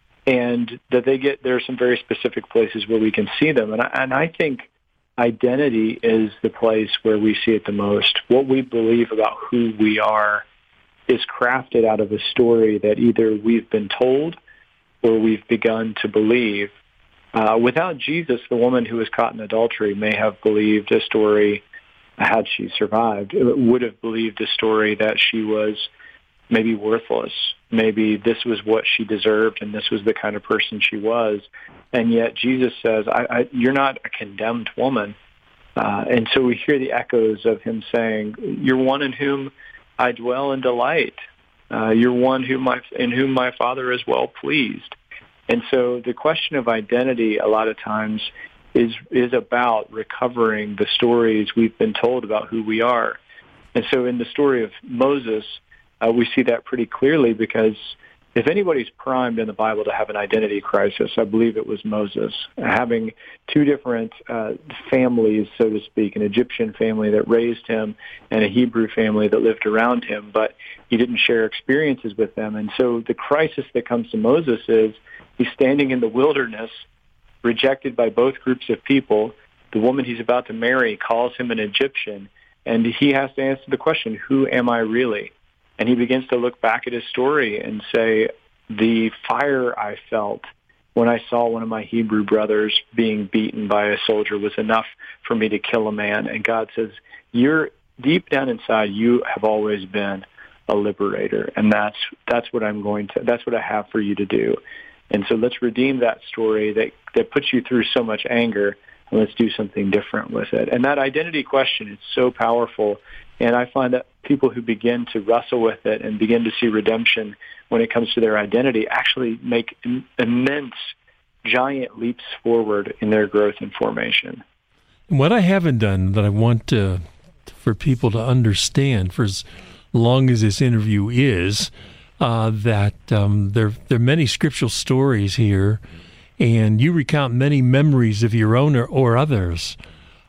and that there are some very specific places where we can see them. And I think identity is the place where we see it the most. What we believe about who we are is crafted out of a story that either we've been told or we've begun to believe. Without Jesus, the woman who was caught in adultery may have believed a story. Had she survived, would have believed a story that she was maybe worthless. Maybe this was what she deserved, and this was the kind of person she was. And yet Jesus says, you're not a condemned woman. And so we hear the echoes of him saying, you're one in whom I dwell and delight. You're one in whom my Father is well pleased. And so the question of identity a lot of times is about recovering the stories we've been told about who we are. And so in the story of Moses, we see that pretty clearly, because if anybody's primed in the Bible to have an identity crisis, I believe it was Moses, having two different families, so to speak, an Egyptian family that raised him and a Hebrew family that lived around him, but he didn't share experiences with them. And so the crisis that comes to Moses is he's standing in the wilderness, rejected by both groups of people. The woman he's about to marry calls him an Egyptian, and he has to answer the question, who am I really? And he begins to look back at his story and say, the fire I felt when I saw one of my Hebrew brothers being beaten by a soldier was enough for me to kill a man. And God says, you're deep down inside, you have always been a liberator, and that's what that's what I have for you to do. And so let's redeem that story that puts you through so much anger, and let's do something different with it. And that identity question is so powerful, and I find that people who begin to wrestle with it and begin to see redemption when it comes to their identity actually make immense, giant leaps forward in their growth and formation. What I haven't done that I want for people to understand for as long as this interview is, that there are many scriptural stories here, and you recount many memories of your own or others,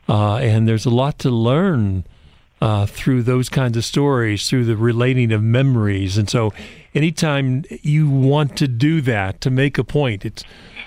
and there's a lot to learn through those kinds of stories, through the relating of memories. And so anytime you want to do that, to make a point, it's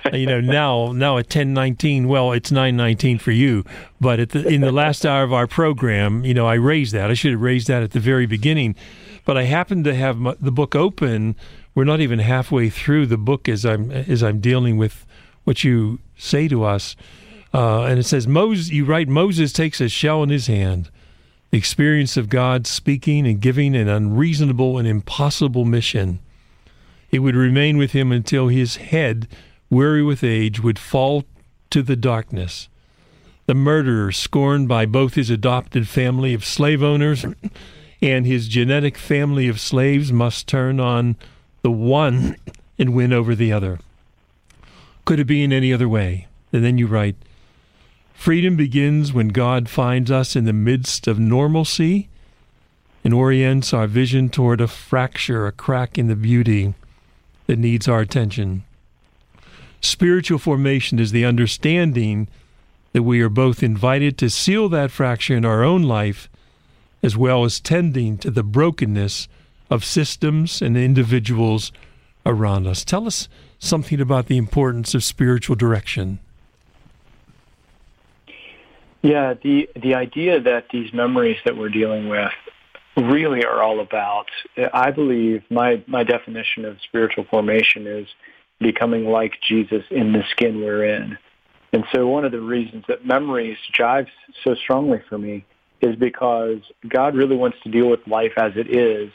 now at 10:19, well, it's 9:19 for you, but in the last hour of our program, I raised that. I should have raised that at the very beginning. But I happen to have the book open. We're not even halfway through the book as I'm dealing with what you say to us. And it says, you write, Moses takes a shell in his hand, the experience of God speaking and giving an unreasonable and impossible mission. It would remain with him until his head, weary with age, would fall to the darkness. the murderer scorned by both his adopted family of slave owners and his genetic family of slaves must turn on the one and win over the other. Could it be in any other way? And then you write, freedom begins when God finds us in the midst of normalcy and orients our vision toward a fracture, a crack in the beauty that needs our attention. Spiritual formation is the understanding that we are both invited to seal that fracture in our own life, as well as tending to the brokenness of systems and individuals around us. Tell us something about the importance of spiritual direction. Yeah, the idea that these memories that we're dealing with really are all about, I believe my definition of spiritual formation is becoming like Jesus in the skin we're in. And so one of the reasons that memories jive so strongly for me is because God really wants to deal with life as it is,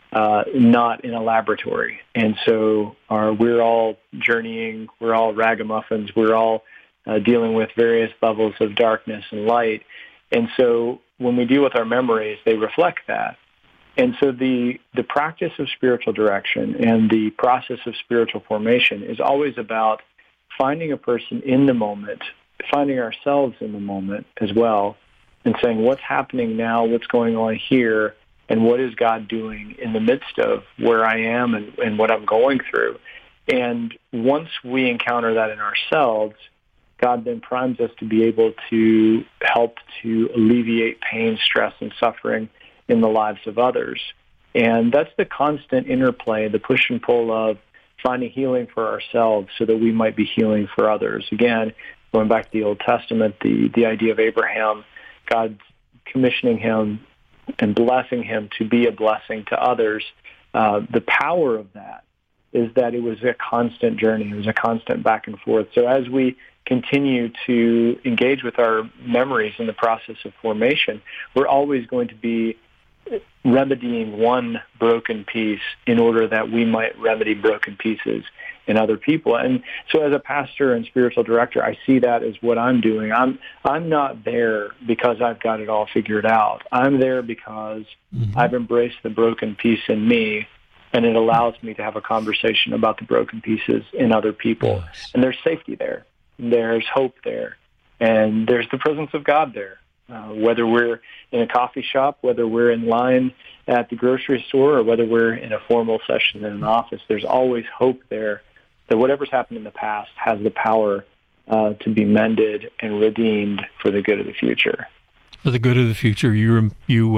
not in a laboratory. And so we're all journeying, we're all ragamuffins, we're all dealing with various levels of darkness and light. And so when we deal with our memories, they reflect that. And so the practice of spiritual direction and the process of spiritual formation is always about finding a person in the moment, finding ourselves in the moment as well, and saying, what's happening now, what's going on here, and what is God doing in the midst of where I am and what I'm going through. And once we encounter that in ourselves, God then primes us to be able to help to alleviate pain, stress, and suffering in the lives of others. And that's the constant interplay, the push and pull of finding healing for ourselves so that we might be healing for others. Again, going back to the Old Testament, the idea of Abraham, God commissioning him and blessing him to be a blessing to others. The power of that is that it was a constant journey. It was a constant back and forth. So as we continue to engage with our memories in the process of formation, we're always going to be remedying one broken piece in order that we might remedy broken pieces in other people. And so as a pastor and spiritual director, I see that as what I'm doing. I'm not there because I've got it all figured out. I'm there because I've embraced the broken piece in me, and it allows me to have a conversation about the broken pieces in other people. Yes. And there's safety there. There's hope there. And there's the presence of God there. Whether we're in a coffee shop, whether we're in line at the grocery store, or whether we're in a formal session in an office, there's always hope there that whatever's happened in the past has the power to be mended and redeemed for the good of the future. For the good of the future, you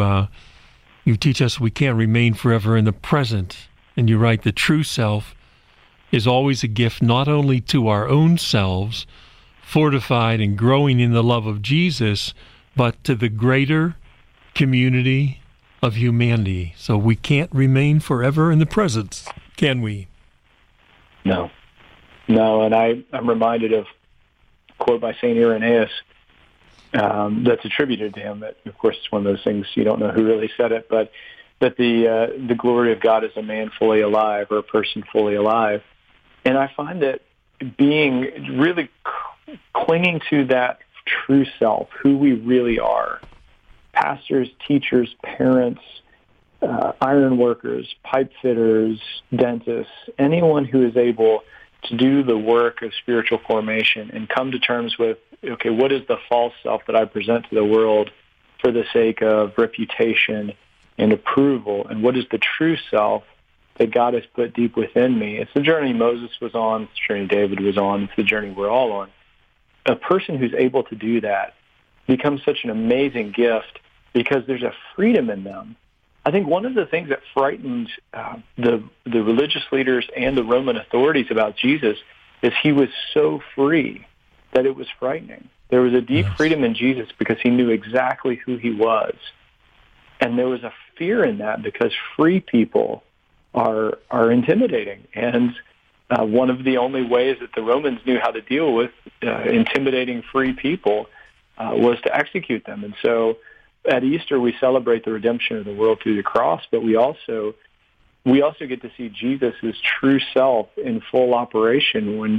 teach us we can't remain forever in the present. And you write, the true self is always a gift not only to our own selves, fortified and growing in the love of Jesus, but to the greater community of humanity. So we can't remain forever in the present, can we? No, and I'm reminded of a quote by St. Irenaeus that's attributed to him. That, of course, it's one of those things you don't know who really said it, but that the glory of God is a man fully alive, or a person fully alive. And I find that being really clinging to that true self, who we really are, pastors, teachers, parents, iron workers, pipe fitters, dentists, anyone who is able to do the work of spiritual formation and come to terms with, okay, what is the false self that I present to the world for the sake of reputation and approval, and what is the true self that God has put deep within me? It's the journey Moses was on, it's the journey David was on, it's the journey we're all on. A person who's able to do that becomes such an amazing gift because there's a freedom in them. I think one of the things that frightened the religious leaders and the Roman authorities about Jesus is he was so free that it was frightening. There was a deep freedom in Jesus because he knew exactly who he was. And there was a fear in that because free people are intimidating. And one of the only ways that the Romans knew how to deal with intimidating free people was to execute them. And so at Easter, we celebrate the redemption of the world through the cross, but we also get to see Jesus' true self in full operation when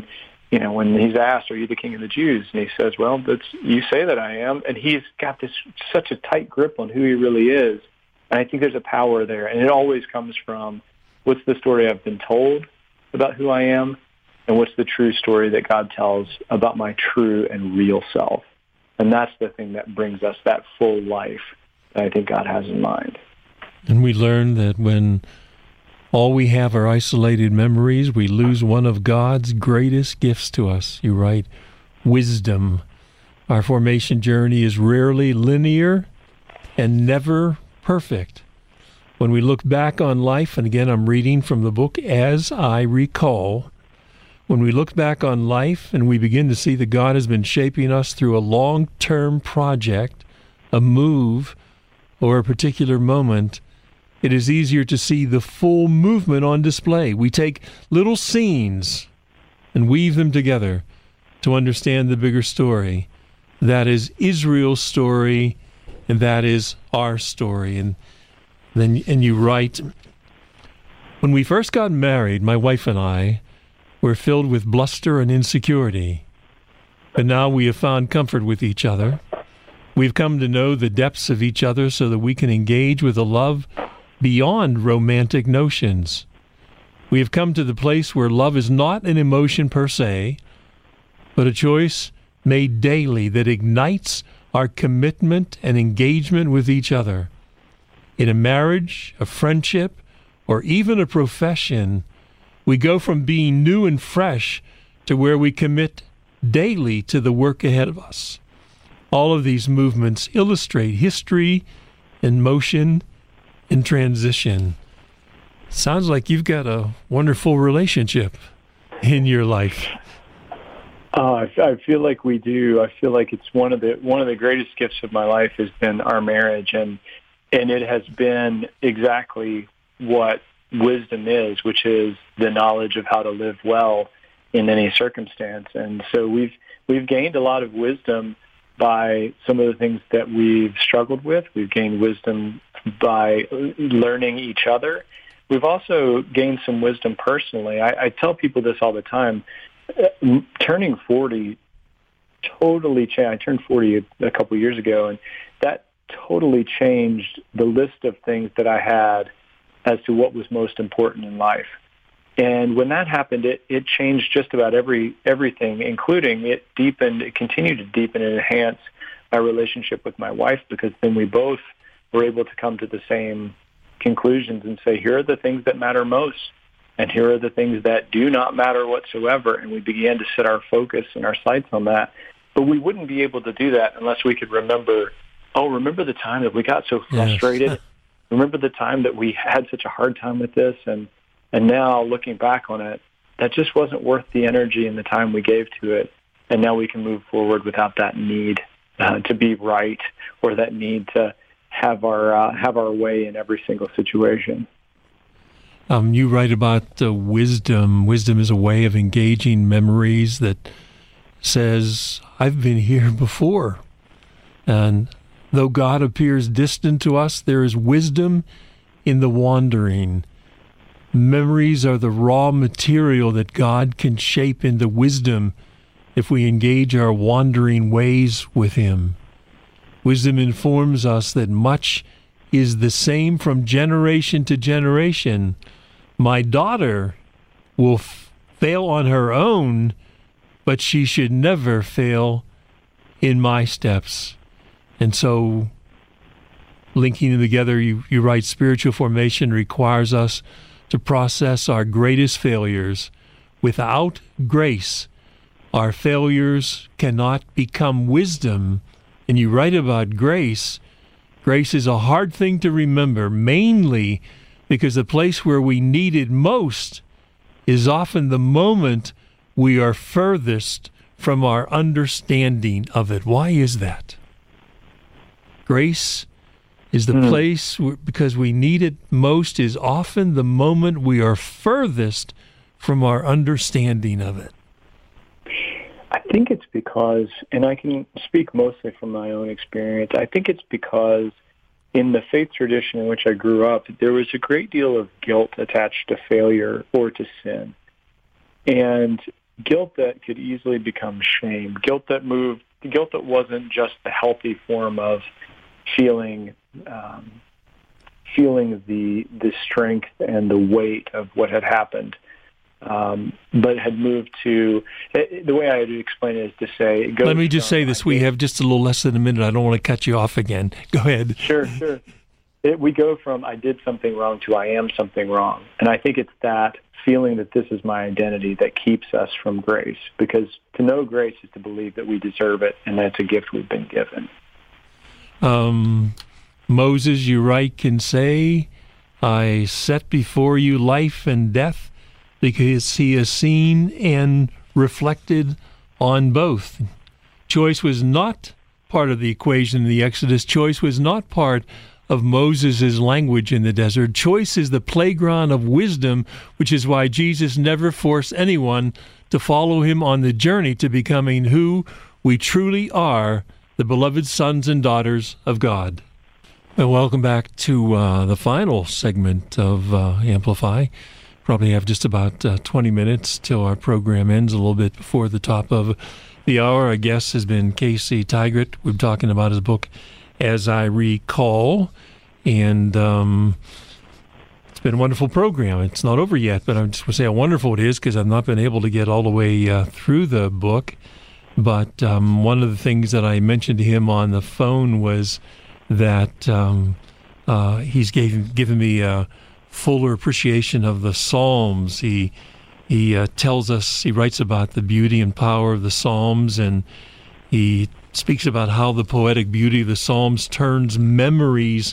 when he's asked, "Are you the King of the Jews?" and he says, "Well, you say that I am," and he's got such a tight grip on who he really is, and I think there's a power there, and it always comes from what's the story I've been told about who I am, and what's the true story that God tells about my true and real self, and that's the thing that brings us that full life that I think God has in mind. And we learn that when all we have are isolated memories, we lose one of God's greatest gifts to us. You write, wisdom. Our formation journey is rarely linear and never perfect. When we look back on life, and again I'm reading from the book As I Recall, when we look back on life and we begin to see that God has been shaping us through a long-term project, a move, or a particular moment, it is easier to see the full movement on display. We take little scenes and weave them together to understand the bigger story. That is Israel's story, and that is our story. And you write, when we first got married, my wife and I were filled with bluster and insecurity. But now we have found comfort with each other. We've come to know the depths of each other so that we can engage with a love beyond romantic notions. We have come to the place where love is not an emotion per se, but a choice made daily that ignites our commitment and engagement with each other. In a marriage, a friendship, or even a profession, we go from being new and fresh to where we commit daily to the work ahead of us. All of these movements illustrate history in motion, in transition. Sounds like you've got a wonderful relationship in your life. I feel like we do. I feel like it's one of the greatest gifts of my life has been our marriage, and it has been exactly what wisdom is, which is the knowledge of how to live well in any circumstance. And so we've gained a lot of wisdom by some of the things that we've struggled with. We've gained wisdom by learning each other. We've also gained some wisdom personally. I tell people this all the time. Turning 40 totally changed. I turned 40 a couple years ago, and that totally changed the list of things that I had as to what was most important in life. And when that happened, it changed just about everything, including it continued to deepen and enhance my relationship with my wife, because then we both were able to come to the same conclusions and say, here are the things that matter most, and here are the things that do not matter whatsoever. And we began to set our focus and our sights on that. But we wouldn't be able to do that unless we could remember the time that we got so frustrated. Yes. Remember the time that we had such a hard time with this, and now looking back on it, that just wasn't worth the energy and the time we gave to it. And now we can move forward without that need to be right, or that need to have our way in every single situation. You write about wisdom. Wisdom is a way of engaging memories that says, I've been here before. And though God appears distant to us, there is wisdom in the wandering. Memories are the raw material that God can shape into wisdom if we engage our wandering ways with Him. Wisdom informs us that much is the same from generation to generation. My daughter will fail on her own, but she should never fail in my steps. And so, linking them together, you write, spiritual formation requires us to process our greatest failures. Without grace, our failures cannot become wisdom. And you write about grace. Grace is a hard thing to remember, mainly because the place where we need it most is often the moment we are furthest from our understanding of it. Why is that? Grace is the place because we need it most is often the moment we are furthest from our understanding of it. I think it's because, and I can speak mostly from my own experience, I think it's because in the faith tradition in which I grew up, there was a great deal of guilt attached to failure or to sin. And guilt that could easily become shame, guilt that wasn't just the healthy form of feeling the strength and the weight of what had happened, but had moved to, the way I would explain it is to say... Let me just say this. We have just a little less than a minute. I don't want to cut you off again. Go ahead. Sure. We go from I did something wrong to I am something wrong. And I think it's that feeling that this is my identity that keeps us from grace, because to know grace is to believe that we deserve it, and that's a gift we've been given. Moses, you right, can say, I set before you life and death, because he has seen and reflected on both. Choice was not part of the equation in the Exodus. Choice was not part of Moses' language in the desert. Choice is the playground of wisdom, which is why Jesus never forced anyone to follow him on the journey to becoming who we truly are, the beloved sons and daughters of God. And welcome back to the final segment of Amplify. Probably have just about 20 minutes till our program ends, a little bit before the top of the hour. Our guest has been Casey Tygrett. We're talking about his book, As I Recall, and it's been a wonderful program. It's not over yet, but I just want to say how wonderful it is, because I've not been able to get all the way through the book. But one of the things that I mentioned to him on the phone was that he's given me a fuller appreciation of the Psalms. He tells us, he writes about the beauty and power of the Psalms, and he speaks about how the poetic beauty of the Psalms turns memories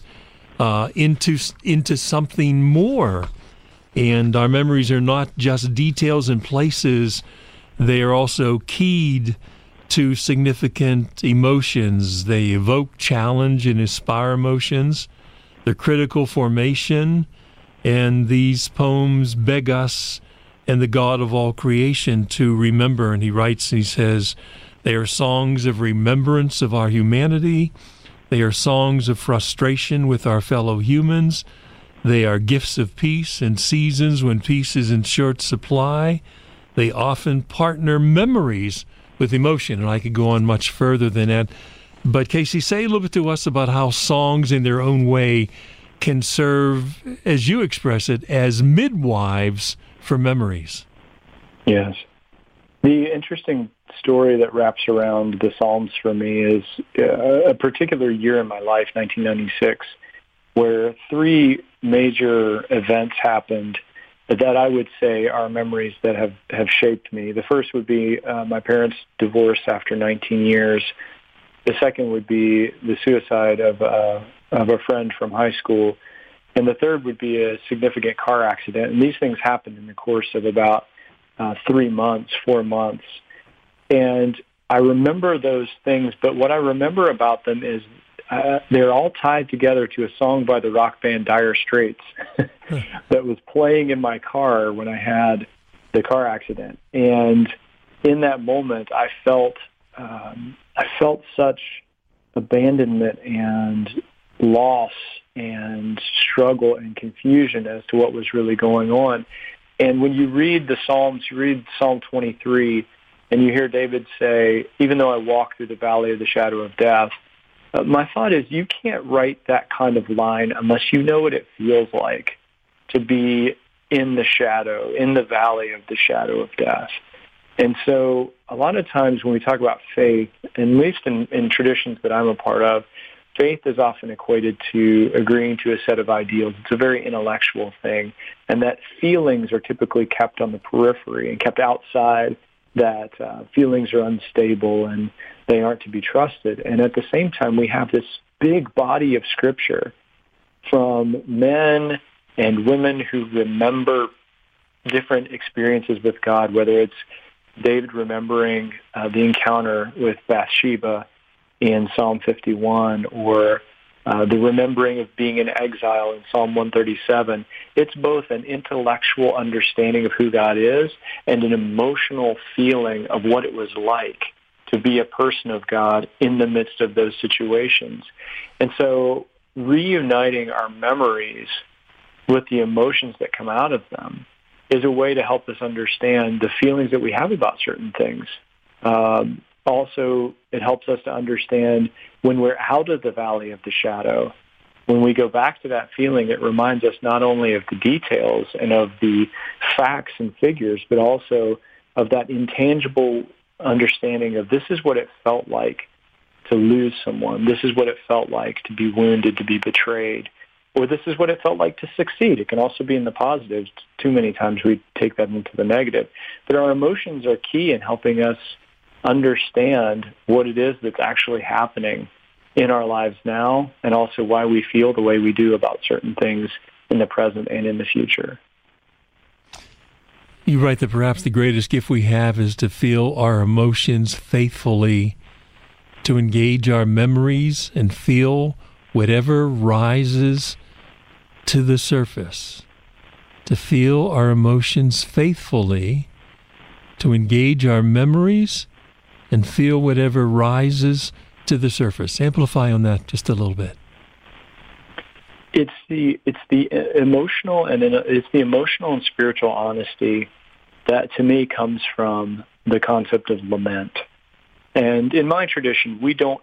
into something more. And our memories are not just details and places, they are also keyed to significant emotions. They evoke challenge and inspire emotions. They're critical formation, and these poems beg us and the God of all creation to remember. And he writes, and he says, they are songs of remembrance of our humanity. They are songs of frustration with our fellow humans. They are gifts of peace in seasons when peace is in short supply. They often partner memories with emotion, and I could go on much further than that. But Casey, say a little bit to us about how songs in their own way can serve, as you express it, as midwives for memories. Yes. The interesting story that wraps around the Psalms for me is a particular year in my life, 1996, where three major events happened that I would say are memories that have shaped me. The first would be my parents' divorce after 19 years. The second would be the suicide of a friend from high school. And the third would be a significant car accident. And these things happened in the course of about 4 months. And I remember those things, but what I remember about them is they're all tied together to a song by the rock band Dire Straits that was playing in my car when I had the car accident. And in that moment, I felt such abandonment and loss and struggle and confusion as to what was really going on. And when you read the Psalms, you read Psalm 23, and you hear David say, even though I walk through the valley of the shadow of death, my thought is you can't write that kind of line unless you know what it feels like to be in the shadow, in the valley of the shadow of death. And so a lot of times when we talk about faith, at least in traditions that I'm a part of, faith is often equated to agreeing to a set of ideals. It's a very intellectual thing, and that feelings are typically kept on the periphery and kept outside, that feelings are unstable and they aren't to be trusted. And at the same time, we have this big body of Scripture from men and women who remember different experiences with God, whether it's David remembering the encounter with Bathsheba in Psalm 51, or the remembering of being in exile in Psalm 137. It's both an intellectual understanding of who God is and an emotional feeling of what it was like to be a person of God in the midst of those situations. And so reuniting our memories with the emotions that come out of them is a way to help us understand the feelings that we have about certain things. Also, it helps us to understand when we're out of the valley of the shadow. When we go back to that feeling, it reminds us not only of the details and of the facts and figures, but also of that intangible understanding of this is what it felt like to lose someone. This is what it felt like to be wounded, to be betrayed. Or this is what it felt like to succeed. It can also be in the positives. Too many times we take that into the negative. But our emotions are key in helping us understand what it is that's actually happening in our lives now, and also why we feel the way we do about certain things in the present and in the future. You write that perhaps the greatest gift we have is to feel our emotions faithfully, to engage our memories and feel whatever rises to the surface. To feel our emotions faithfully, to engage our memories and feel whatever rises to the surface. Amplify on that just a little bit. It's the emotional and spiritual honesty that to me comes from the concept of lament. And in my tradition, we don't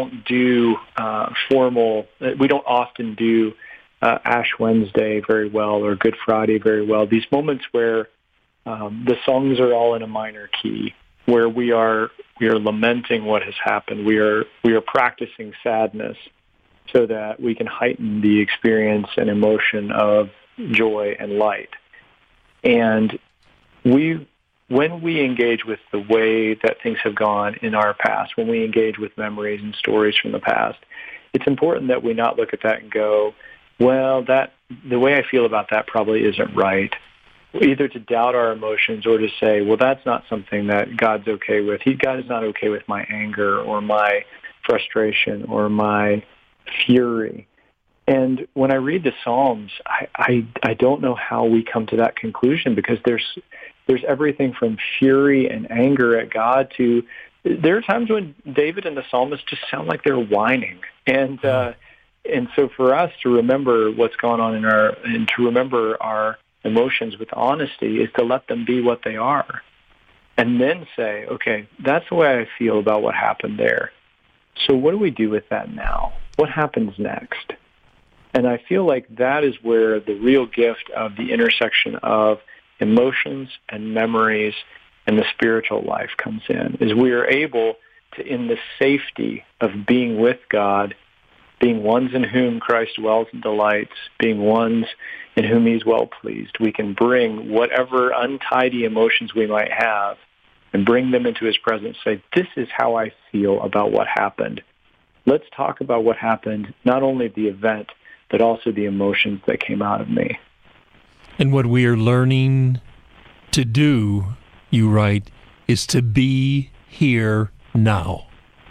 often do Ash Wednesday very well or Good Friday very well. These moments where the songs are all in a minor key, where we are lamenting what has happened. We are practicing sadness so that we can heighten the experience and emotion of joy and light. And when we engage with the way that things have gone in our past, when we engage with memories and stories from the past, it's important that we not look at that and go, well, the way I feel about that probably isn't right. Either to doubt our emotions or to say, well, that's not something that God's okay with. God is not okay with my anger or my frustration or my fury. And when I read the Psalms, I don't know how we come to that conclusion, because there's everything from fury and anger at God to there are times when David and the psalmist just sound like they're whining. And so for us to remember what's going on and to remember our emotions with honesty is to let them be what they are. And then say, okay, that's the way I feel about what happened there. So what do we do with that now? What happens next? And I feel like that is where the real gift of the intersection of emotions and memories and the spiritual life comes in, is we are able to, in the safety of being with God, being ones in whom Christ dwells and delights, being ones in whom he's well pleased, we can bring whatever untidy emotions we might have and bring them into his presence, say, this is how I feel about what happened. Let's talk about what happened, not only the event, but also the emotions that came out of me. And what we are learning to do, you write, is to be here now.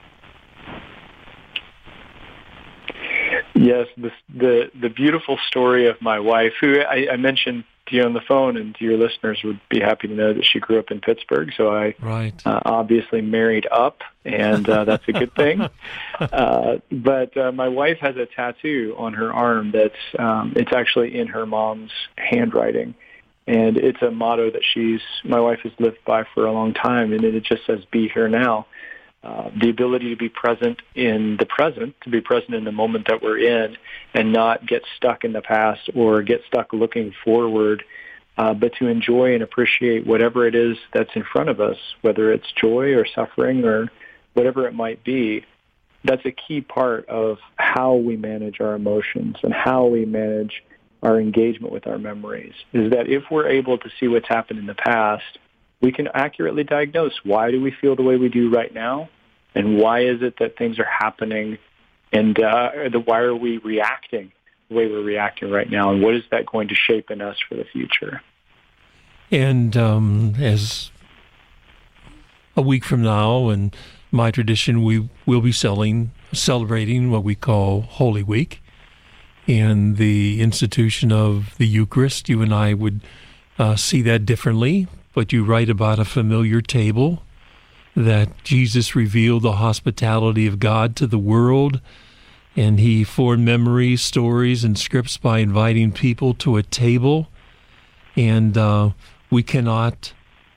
Yes, the beautiful story of my wife, who I mentioned to you on the phone, and to your listeners would be happy to know that she grew up in Pittsburgh. So I obviously married up, and that's a good thing. But my wife has a tattoo on her arm that's it's actually in her mom's handwriting, and it's a motto that my wife has lived by for a long time, and it just says, "Be here now." The ability to be present in the present, to be present in the moment that we're in, and not get stuck in the past or get stuck looking forward, but to enjoy and appreciate whatever it is that's in front of us, whether it's joy or suffering or whatever it might be. That's a key part of how we manage our emotions and how we manage our engagement with our memories, is that if we're able to see what's happened in the past, we can accurately diagnose why do we feel the way we do right now, and why is it that things are happening, and why are we reacting the way we're reacting right now, and what is that going to shape in us for the future? And as a week from now, in my tradition, we will be celebrating what we call Holy Week, and the institution of the Eucharist. You and I would see that differently, but you write about a familiar table, that Jesus revealed the hospitality of God to the world, and he formed memories, stories, and scripts by inviting people to a table. and we cannot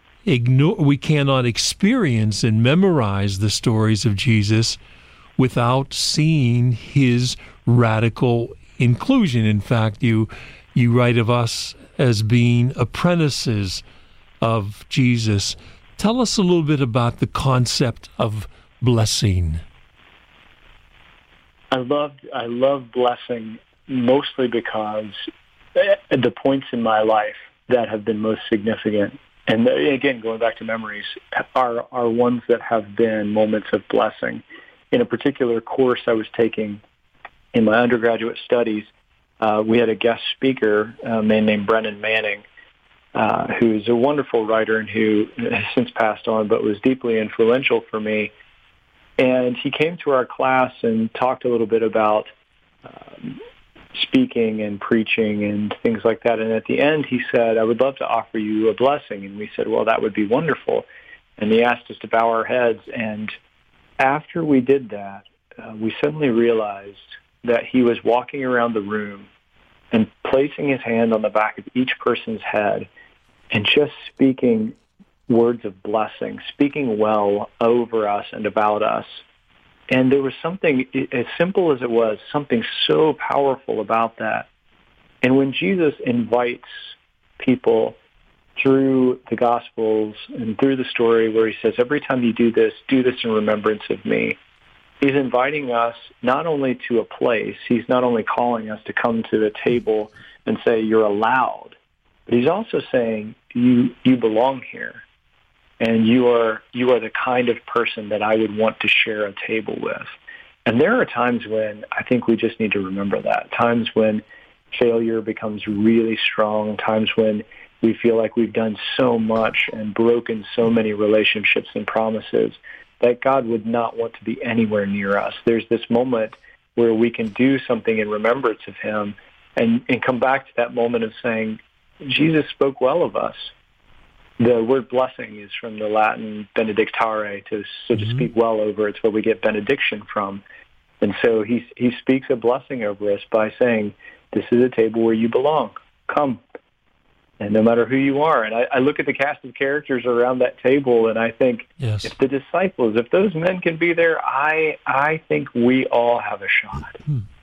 experience and memorize the stories of Jesus without seeing his radical inclusion. In fact, you write of us as being apprentices of Jesus. Tell us a little bit about the concept of blessing. I love blessing mostly because the points in my life that have been most significant, and again, going back to memories, are ones that have been moments of blessing. In a particular course I was taking in my undergraduate studies, we had a guest speaker, a man named Brennan Manning, who is a wonderful writer and who has since passed on, but was deeply influential for me. And he came to our class and talked a little bit about speaking and preaching and things like that. And at the end, he said, "I would love to offer you a blessing." And we said, "Well, that would be wonderful." And he asked us to bow our heads. And after we did that, we suddenly realized that he was walking around the room and placing his hand on the back of each person's head and just speaking words of blessing, speaking well over us and about us. And there was something, as simple as it was, something so powerful about that. And when Jesus invites people through the Gospels and through the story where he says, every time you do this in remembrance of me, he's inviting us not only to a place, he's not only calling us to come to the table and say, you're allowed, but he's also saying, you belong here. And you are the kind of person that I would want to share a table with. And there are times when I think we just need to remember that. Times when failure becomes really strong. Times when we feel like we've done so much and broken so many relationships and promises that God would not want to be anywhere near us. There's this moment where we can do something in remembrance of him and come back to that moment of saying, Jesus spoke well of us. The word blessing is from the Latin benedictare, to speak well over. It's where we get benediction from. And so he speaks a blessing over us by saying, this is a table where you belong. Come. And no matter who you are. And I look at the cast of characters around that table, and I think, yes, if the disciples, if those men can be there, I think we all have a shot.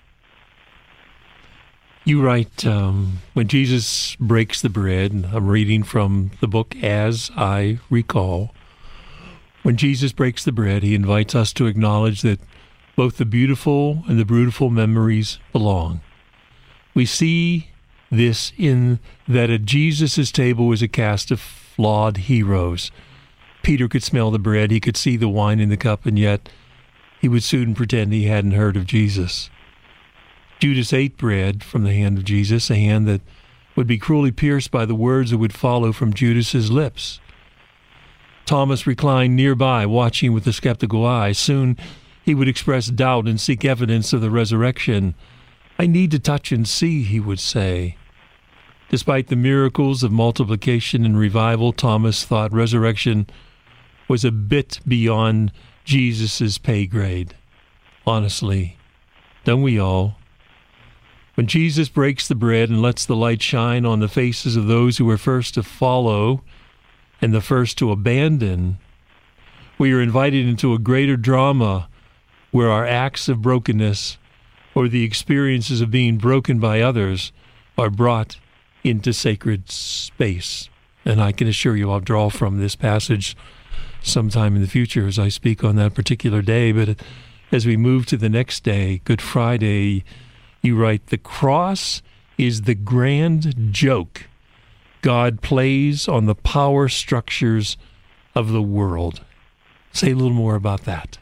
You write, when Jesus breaks the bread, and I'm reading from the book As I Recall, when Jesus breaks the bread, he invites us to acknowledge that both the beautiful and the brutal memories belong. We see this in that at Jesus' table was a cast of flawed heroes. Peter could smell the bread, he could see the wine in the cup, and yet he would soon pretend he hadn't heard of Jesus. Judas ate bread from the hand of Jesus, a hand that would be cruelly pierced by the words that would follow from Judas's lips. Thomas reclined nearby, watching with a skeptical eye. Soon he would express doubt and seek evidence of the resurrection. I need to touch and see, he would say. Despite the miracles of multiplication and revival, Thomas thought resurrection was a bit beyond Jesus' pay grade. Honestly, don't we all? When Jesus breaks the bread and lets the light shine on the faces of those who were first to follow and the first to abandon, we are invited into a greater drama where our acts of brokenness or the experiences of being broken by others are brought into sacred space. And I can assure you I'll draw from this passage sometime in the future as I speak on that particular day. But as we move to the next day, Good Friday, you write, the cross is the grand joke God plays on the power structures of the world. Say a little more about that.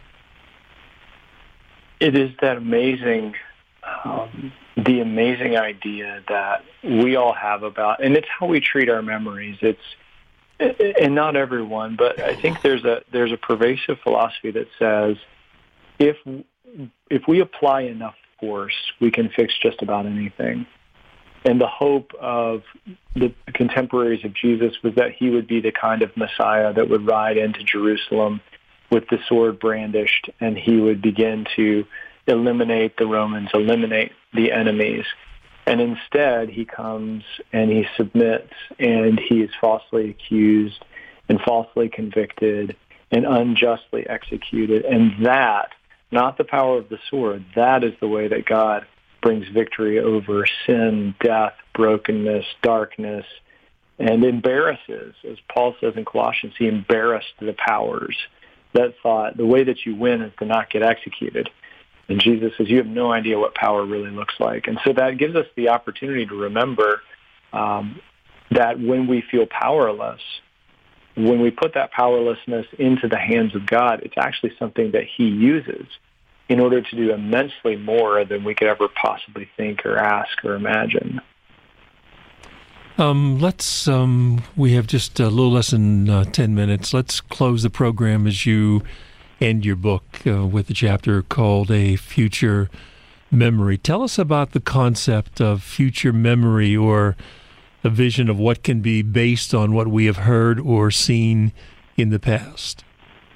It is that amazing, the amazing idea that we all have about, and it's how we treat our memories. And not everyone, but I think there's a pervasive philosophy that says if we apply enough force, we can fix just about anything. And the hope of the contemporaries of Jesus was that he would be the kind of Messiah that would ride into Jerusalem with the sword brandished, and he would begin to eliminate the Romans, eliminate the enemies. And instead, he comes and he submits, and he is falsely accused and falsely convicted and unjustly executed. And that, not the power of the sword, that is the way that God brings victory over sin, death, brokenness, darkness, and embarrasses. As Paul says in Colossians, he embarrassed the powers that thought the way that you win is to not get executed. And Jesus says, you have no idea what power really looks like. And so that gives us the opportunity to remember that when we feel powerless, when we put that powerlessness into the hands of God, it's actually something that he uses in order to do immensely more than we could ever possibly think or ask or imagine. We have just a little less than 10 minutes. Let's close the program as you end your book with a chapter called A Future Memory. Tell us about the concept of future memory, or a vision of what can be based on what we have heard or seen in the past.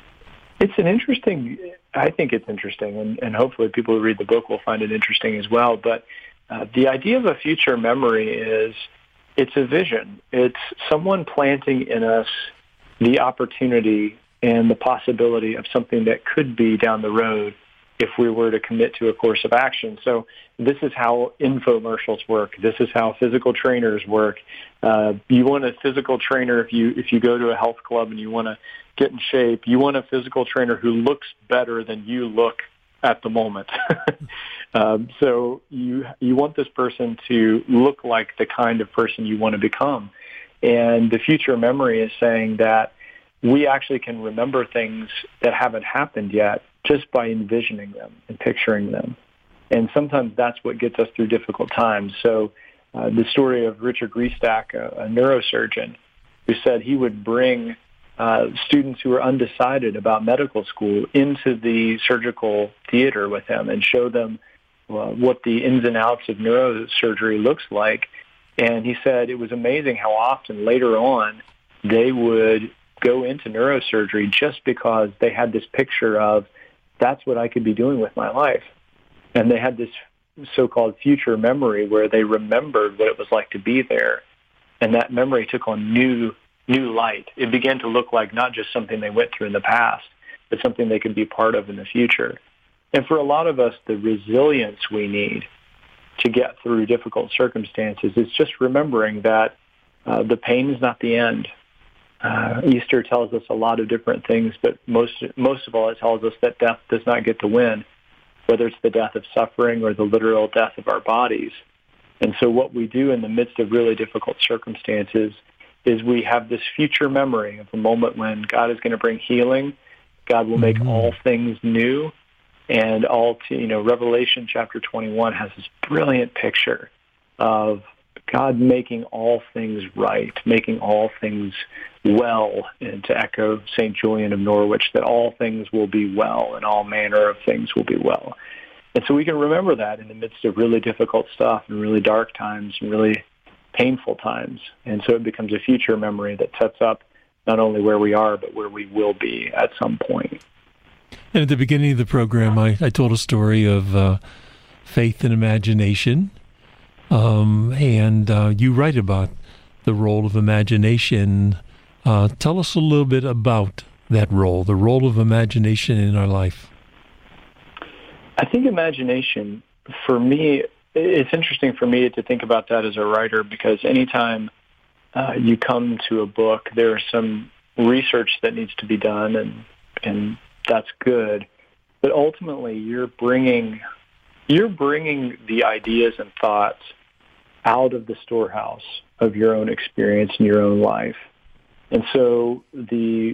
I think it's interesting, and hopefully people who read the book will find it interesting as well. But the idea of a future memory is, it's a vision. It's someone planting in us the opportunity and the possibility of something that could be down the road if we were to commit to a course of action. So this is how infomercials work. This is how physical trainers work. You want a physical trainer if you go to a health club and you want to get in shape. You want a physical trainer who looks better than you look at the moment. So you want this person to look like the kind of person you want to become. And the future memory is saying that we actually can remember things that haven't happened yet just by envisioning them and picturing them. And sometimes that's what gets us through difficult times. So the story of Richard Griesbach, a neurosurgeon, who said he would bring students who were undecided about medical school into the surgical theater with him and show them what the ins and outs of neurosurgery looks like. And he said it was amazing how often later on they would go into neurosurgery just because they had this picture of, that's what I could be doing with my life. And they had this so-called future memory where they remembered what it was like to be there. And that memory took on new light. It began to look like not just something they went through in the past, but something they could be part of in the future. And for a lot of us, the resilience we need to get through difficult circumstances is just remembering that the pain is not the end. Easter tells us a lot of different things, but most of all, it tells us that death does not get to win, whether it's the death of suffering or the literal death of our bodies. And so what we do in the midst of really difficult circumstances is we have this future memory of a moment when God is going to bring healing. God will make all things new. And Revelation chapter 21 has this brilliant picture of God making all things right, making all things well, and to echo St. Julian of Norwich, that all things will be well and all manner of things will be well. And so we can remember that in the midst of really difficult stuff and really dark times and really painful times. And so it becomes a future memory that sets up not only where we are, but where we will be at some point. And at the beginning of the program, I told a story of faith and imagination. And you write about the role of imagination. Tell us a little bit about that role, the role of imagination in our life. I think imagination, for me, it's interesting for me to think about that as a writer, because anytime you come to a book, there's some research that needs to be done, and that's good. But ultimately, you're bringing the ideas and thoughts out of the storehouse of your own experience and your own life. And so the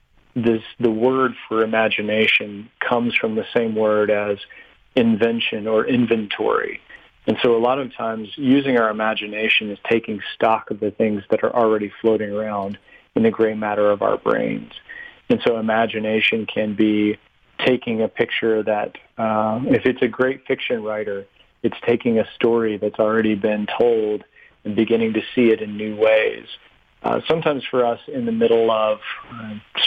word for imagination comes from the same word as invention or inventory. And so a lot of times using our imagination is taking stock of the things that are already floating around in the gray matter of our brains. And so imagination can be taking a picture that, if it's a great fiction writer, it's taking a story that's already been told and beginning to see it in new ways. Sometimes for us in the middle of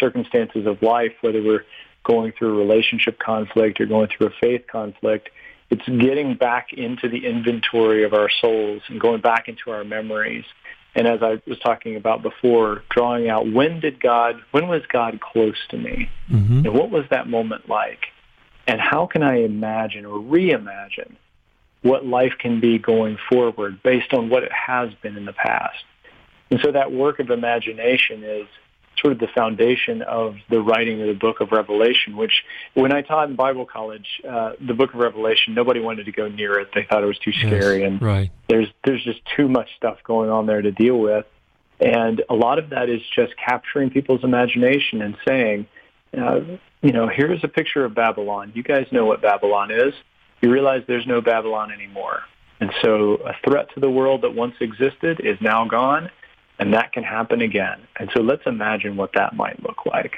circumstances of life, whether we're going through a relationship conflict or going through a faith conflict, It's getting back into the inventory of our souls and going back into our memories. And as I was talking about before, drawing out when was God close to me? Mm-hmm. And what was that moment like? And how can I imagine or reimagine what life can be going forward based on what it has been in the past? And so that work of imagination is sort of the foundation of the writing of the book of Revelation, which when I taught in Bible college, the book of Revelation, nobody wanted to go near it. They thought it was too scary. Yes, and right. There's just too much stuff going on there to deal with. And a lot of that is just capturing people's imagination and saying, here's a picture of Babylon. You guys know what Babylon is. You realize there's no Babylon anymore. And so a threat to the world that once existed is now gone. And that can happen again. And so let's imagine what that might look like.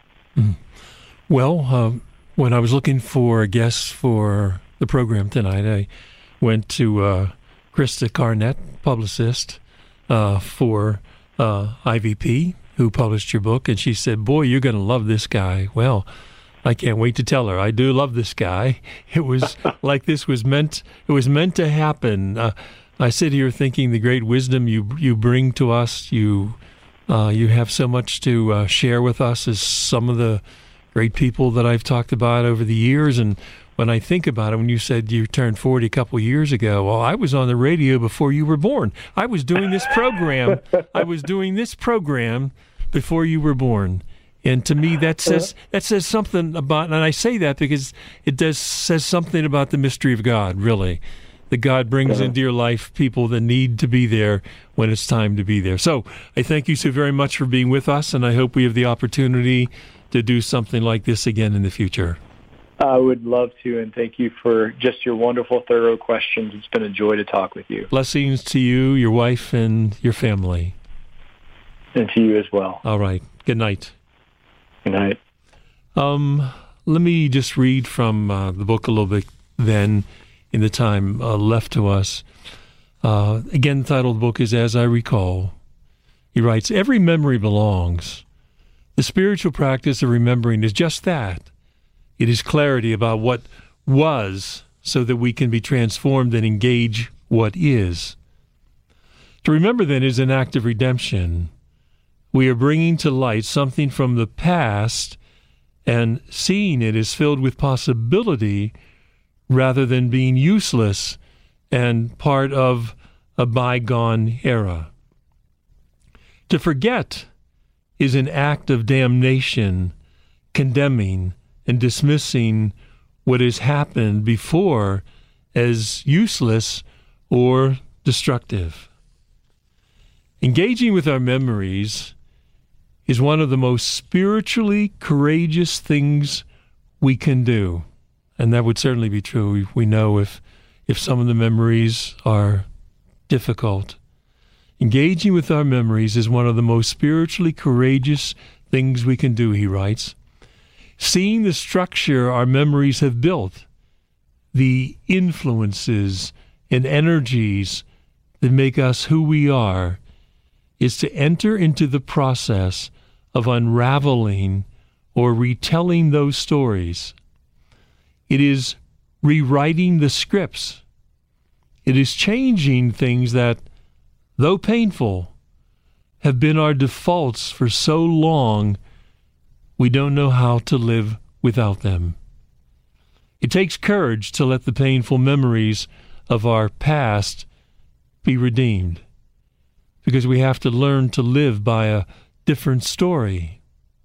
Well, when I was looking for guests for the program tonight, I went to Krista Carnett, publicist for IVP, who published your book, and she said, "Boy, you're going to love this guy." Well, I can't wait to tell her I do love this guy. It was like this was meant. It was meant to happen. I sit here thinking the great wisdom you bring to us. You have so much to share with us as some of the great people that I've talked about over the years. And when I think about it, when you said you turned 40 a couple of years ago, well, I was on the radio before you were born. I was doing this program. Before you were born. And to me, that says something about, and I say that because it says something about the mystery of God, really. That God brings into your life people that need to be there when it's time to be there. So I thank you so very much for being with us, and I hope we have the opportunity to do something like this again in the future. I would love to, and thank you for just your wonderful, thorough questions. It's been a joy to talk with you. Blessings to you, your wife, and your family. And to you as well. All right. Good night. Good night. Let me just read from the book a little bit then, in the time left to us. Again, the title of the book is As I Recall. He writes, "Every memory belongs. The spiritual practice of remembering is just that. It is clarity about what was so that we can be transformed and engage what is. To remember, then, is an act of redemption. We are bringing to light something from the past and seeing it is filled with possibility rather than being useless and part of a bygone era. To forget is an act of damnation, condemning and dismissing what has happened before as useless or destructive. Engaging with our memories is one of the most spiritually courageous things we can do. And that would certainly be true. We know if some of the memories are difficult. Engaging with our memories is one of the most spiritually courageous things we can do, he writes. Seeing the structure our memories have built, the influences and energies that make us who we are, is to enter into the process of unraveling or retelling those stories. It is rewriting the scripts. It is changing things that, though painful, have been our defaults for so long we don't know how to live without them. It takes courage to let the painful memories of our past be redeemed, because we have to learn to live by a different story.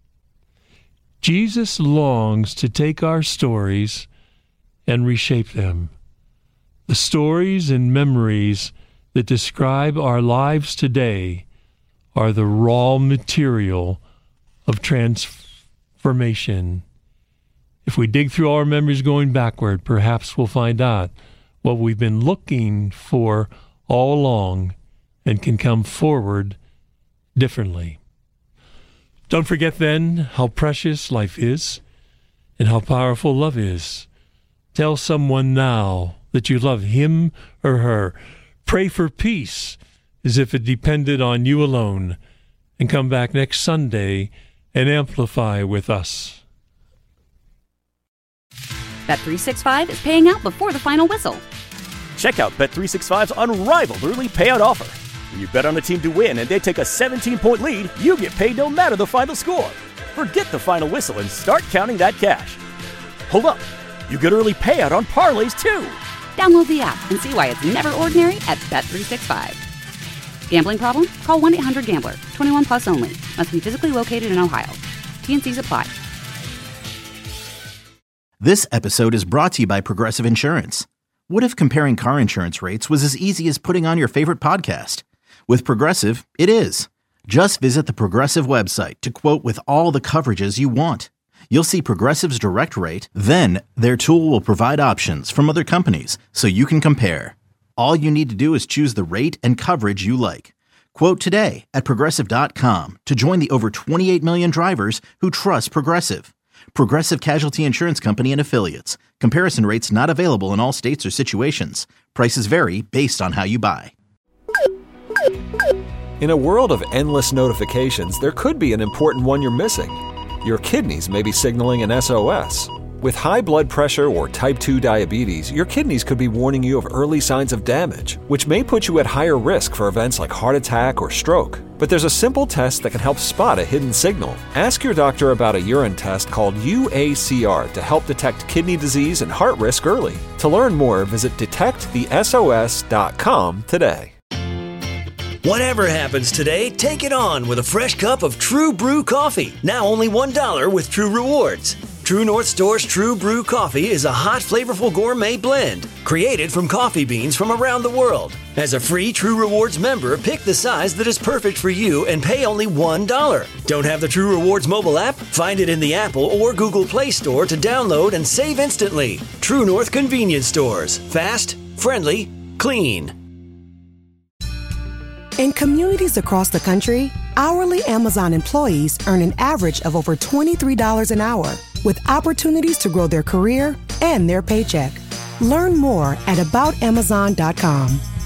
Jesus longs to take our stories and reshape them. The stories and memories that describe our lives today are the raw material of transformation. If we dig through our memories going backward, perhaps we'll find out what we've been looking for all along and can come forward differently. Don't forget then how precious life is and how powerful love is. Tell someone now that you love him or her. Pray for peace as if it depended on you alone. And come back next Sunday and amplify with us. Bet365 is paying out before the final whistle. Check out Bet365's unrivaled early payout offer. When you bet on a team to win and they take a 17-point lead, you get paid no matter the final score. Forget the final whistle and start counting that cash. Hold up. You get early payout on parlays, too. Download the app and see why it's never ordinary at Bet365. Gambling problem? Call 1-800-GAMBLER. 21 plus only. Must be physically located in Ohio. T&Cs apply. This episode is brought to you by Progressive Insurance. What if comparing car insurance rates was as easy as putting on your favorite podcast? With Progressive, it is. Just visit the Progressive website to quote with all the coverages you want. You'll see Progressive's direct rate, then their tool will provide options from other companies so you can compare. All you need to do is choose the rate and coverage you like. Quote today at Progressive.com to join the over 28 million drivers who trust Progressive. Progressive Casualty Insurance Company and Affiliates. Comparison rates not available in all states or situations. Prices vary based on how you buy. In a world of endless notifications, there could be an important one you're missing. Your kidneys may be signaling an SOS. With high blood pressure or type 2 diabetes, your kidneys could be warning you of early signs of damage, which may put you at higher risk for events like heart attack or stroke. But there's a simple test that can help spot a hidden signal. Ask your doctor about a urine test called UACR to help detect kidney disease and heart risk early. To learn more, visit detectthesos.com today. Whatever happens today, take it on with a fresh cup of True Brew coffee. Now only $1 with True Rewards. True North Store's True Brew coffee is a hot, flavorful gourmet blend created from coffee beans from around the world. As a free True Rewards member, pick the size that is perfect for you and pay only $1. Don't have the True Rewards mobile app? Find it in the Apple or Google Play Store to download and save instantly. True North Convenience Stores. Fast, friendly, clean. In communities across the country, hourly Amazon employees earn an average of over $23 an hour, with opportunities to grow their career and their paycheck. Learn more at aboutamazon.com.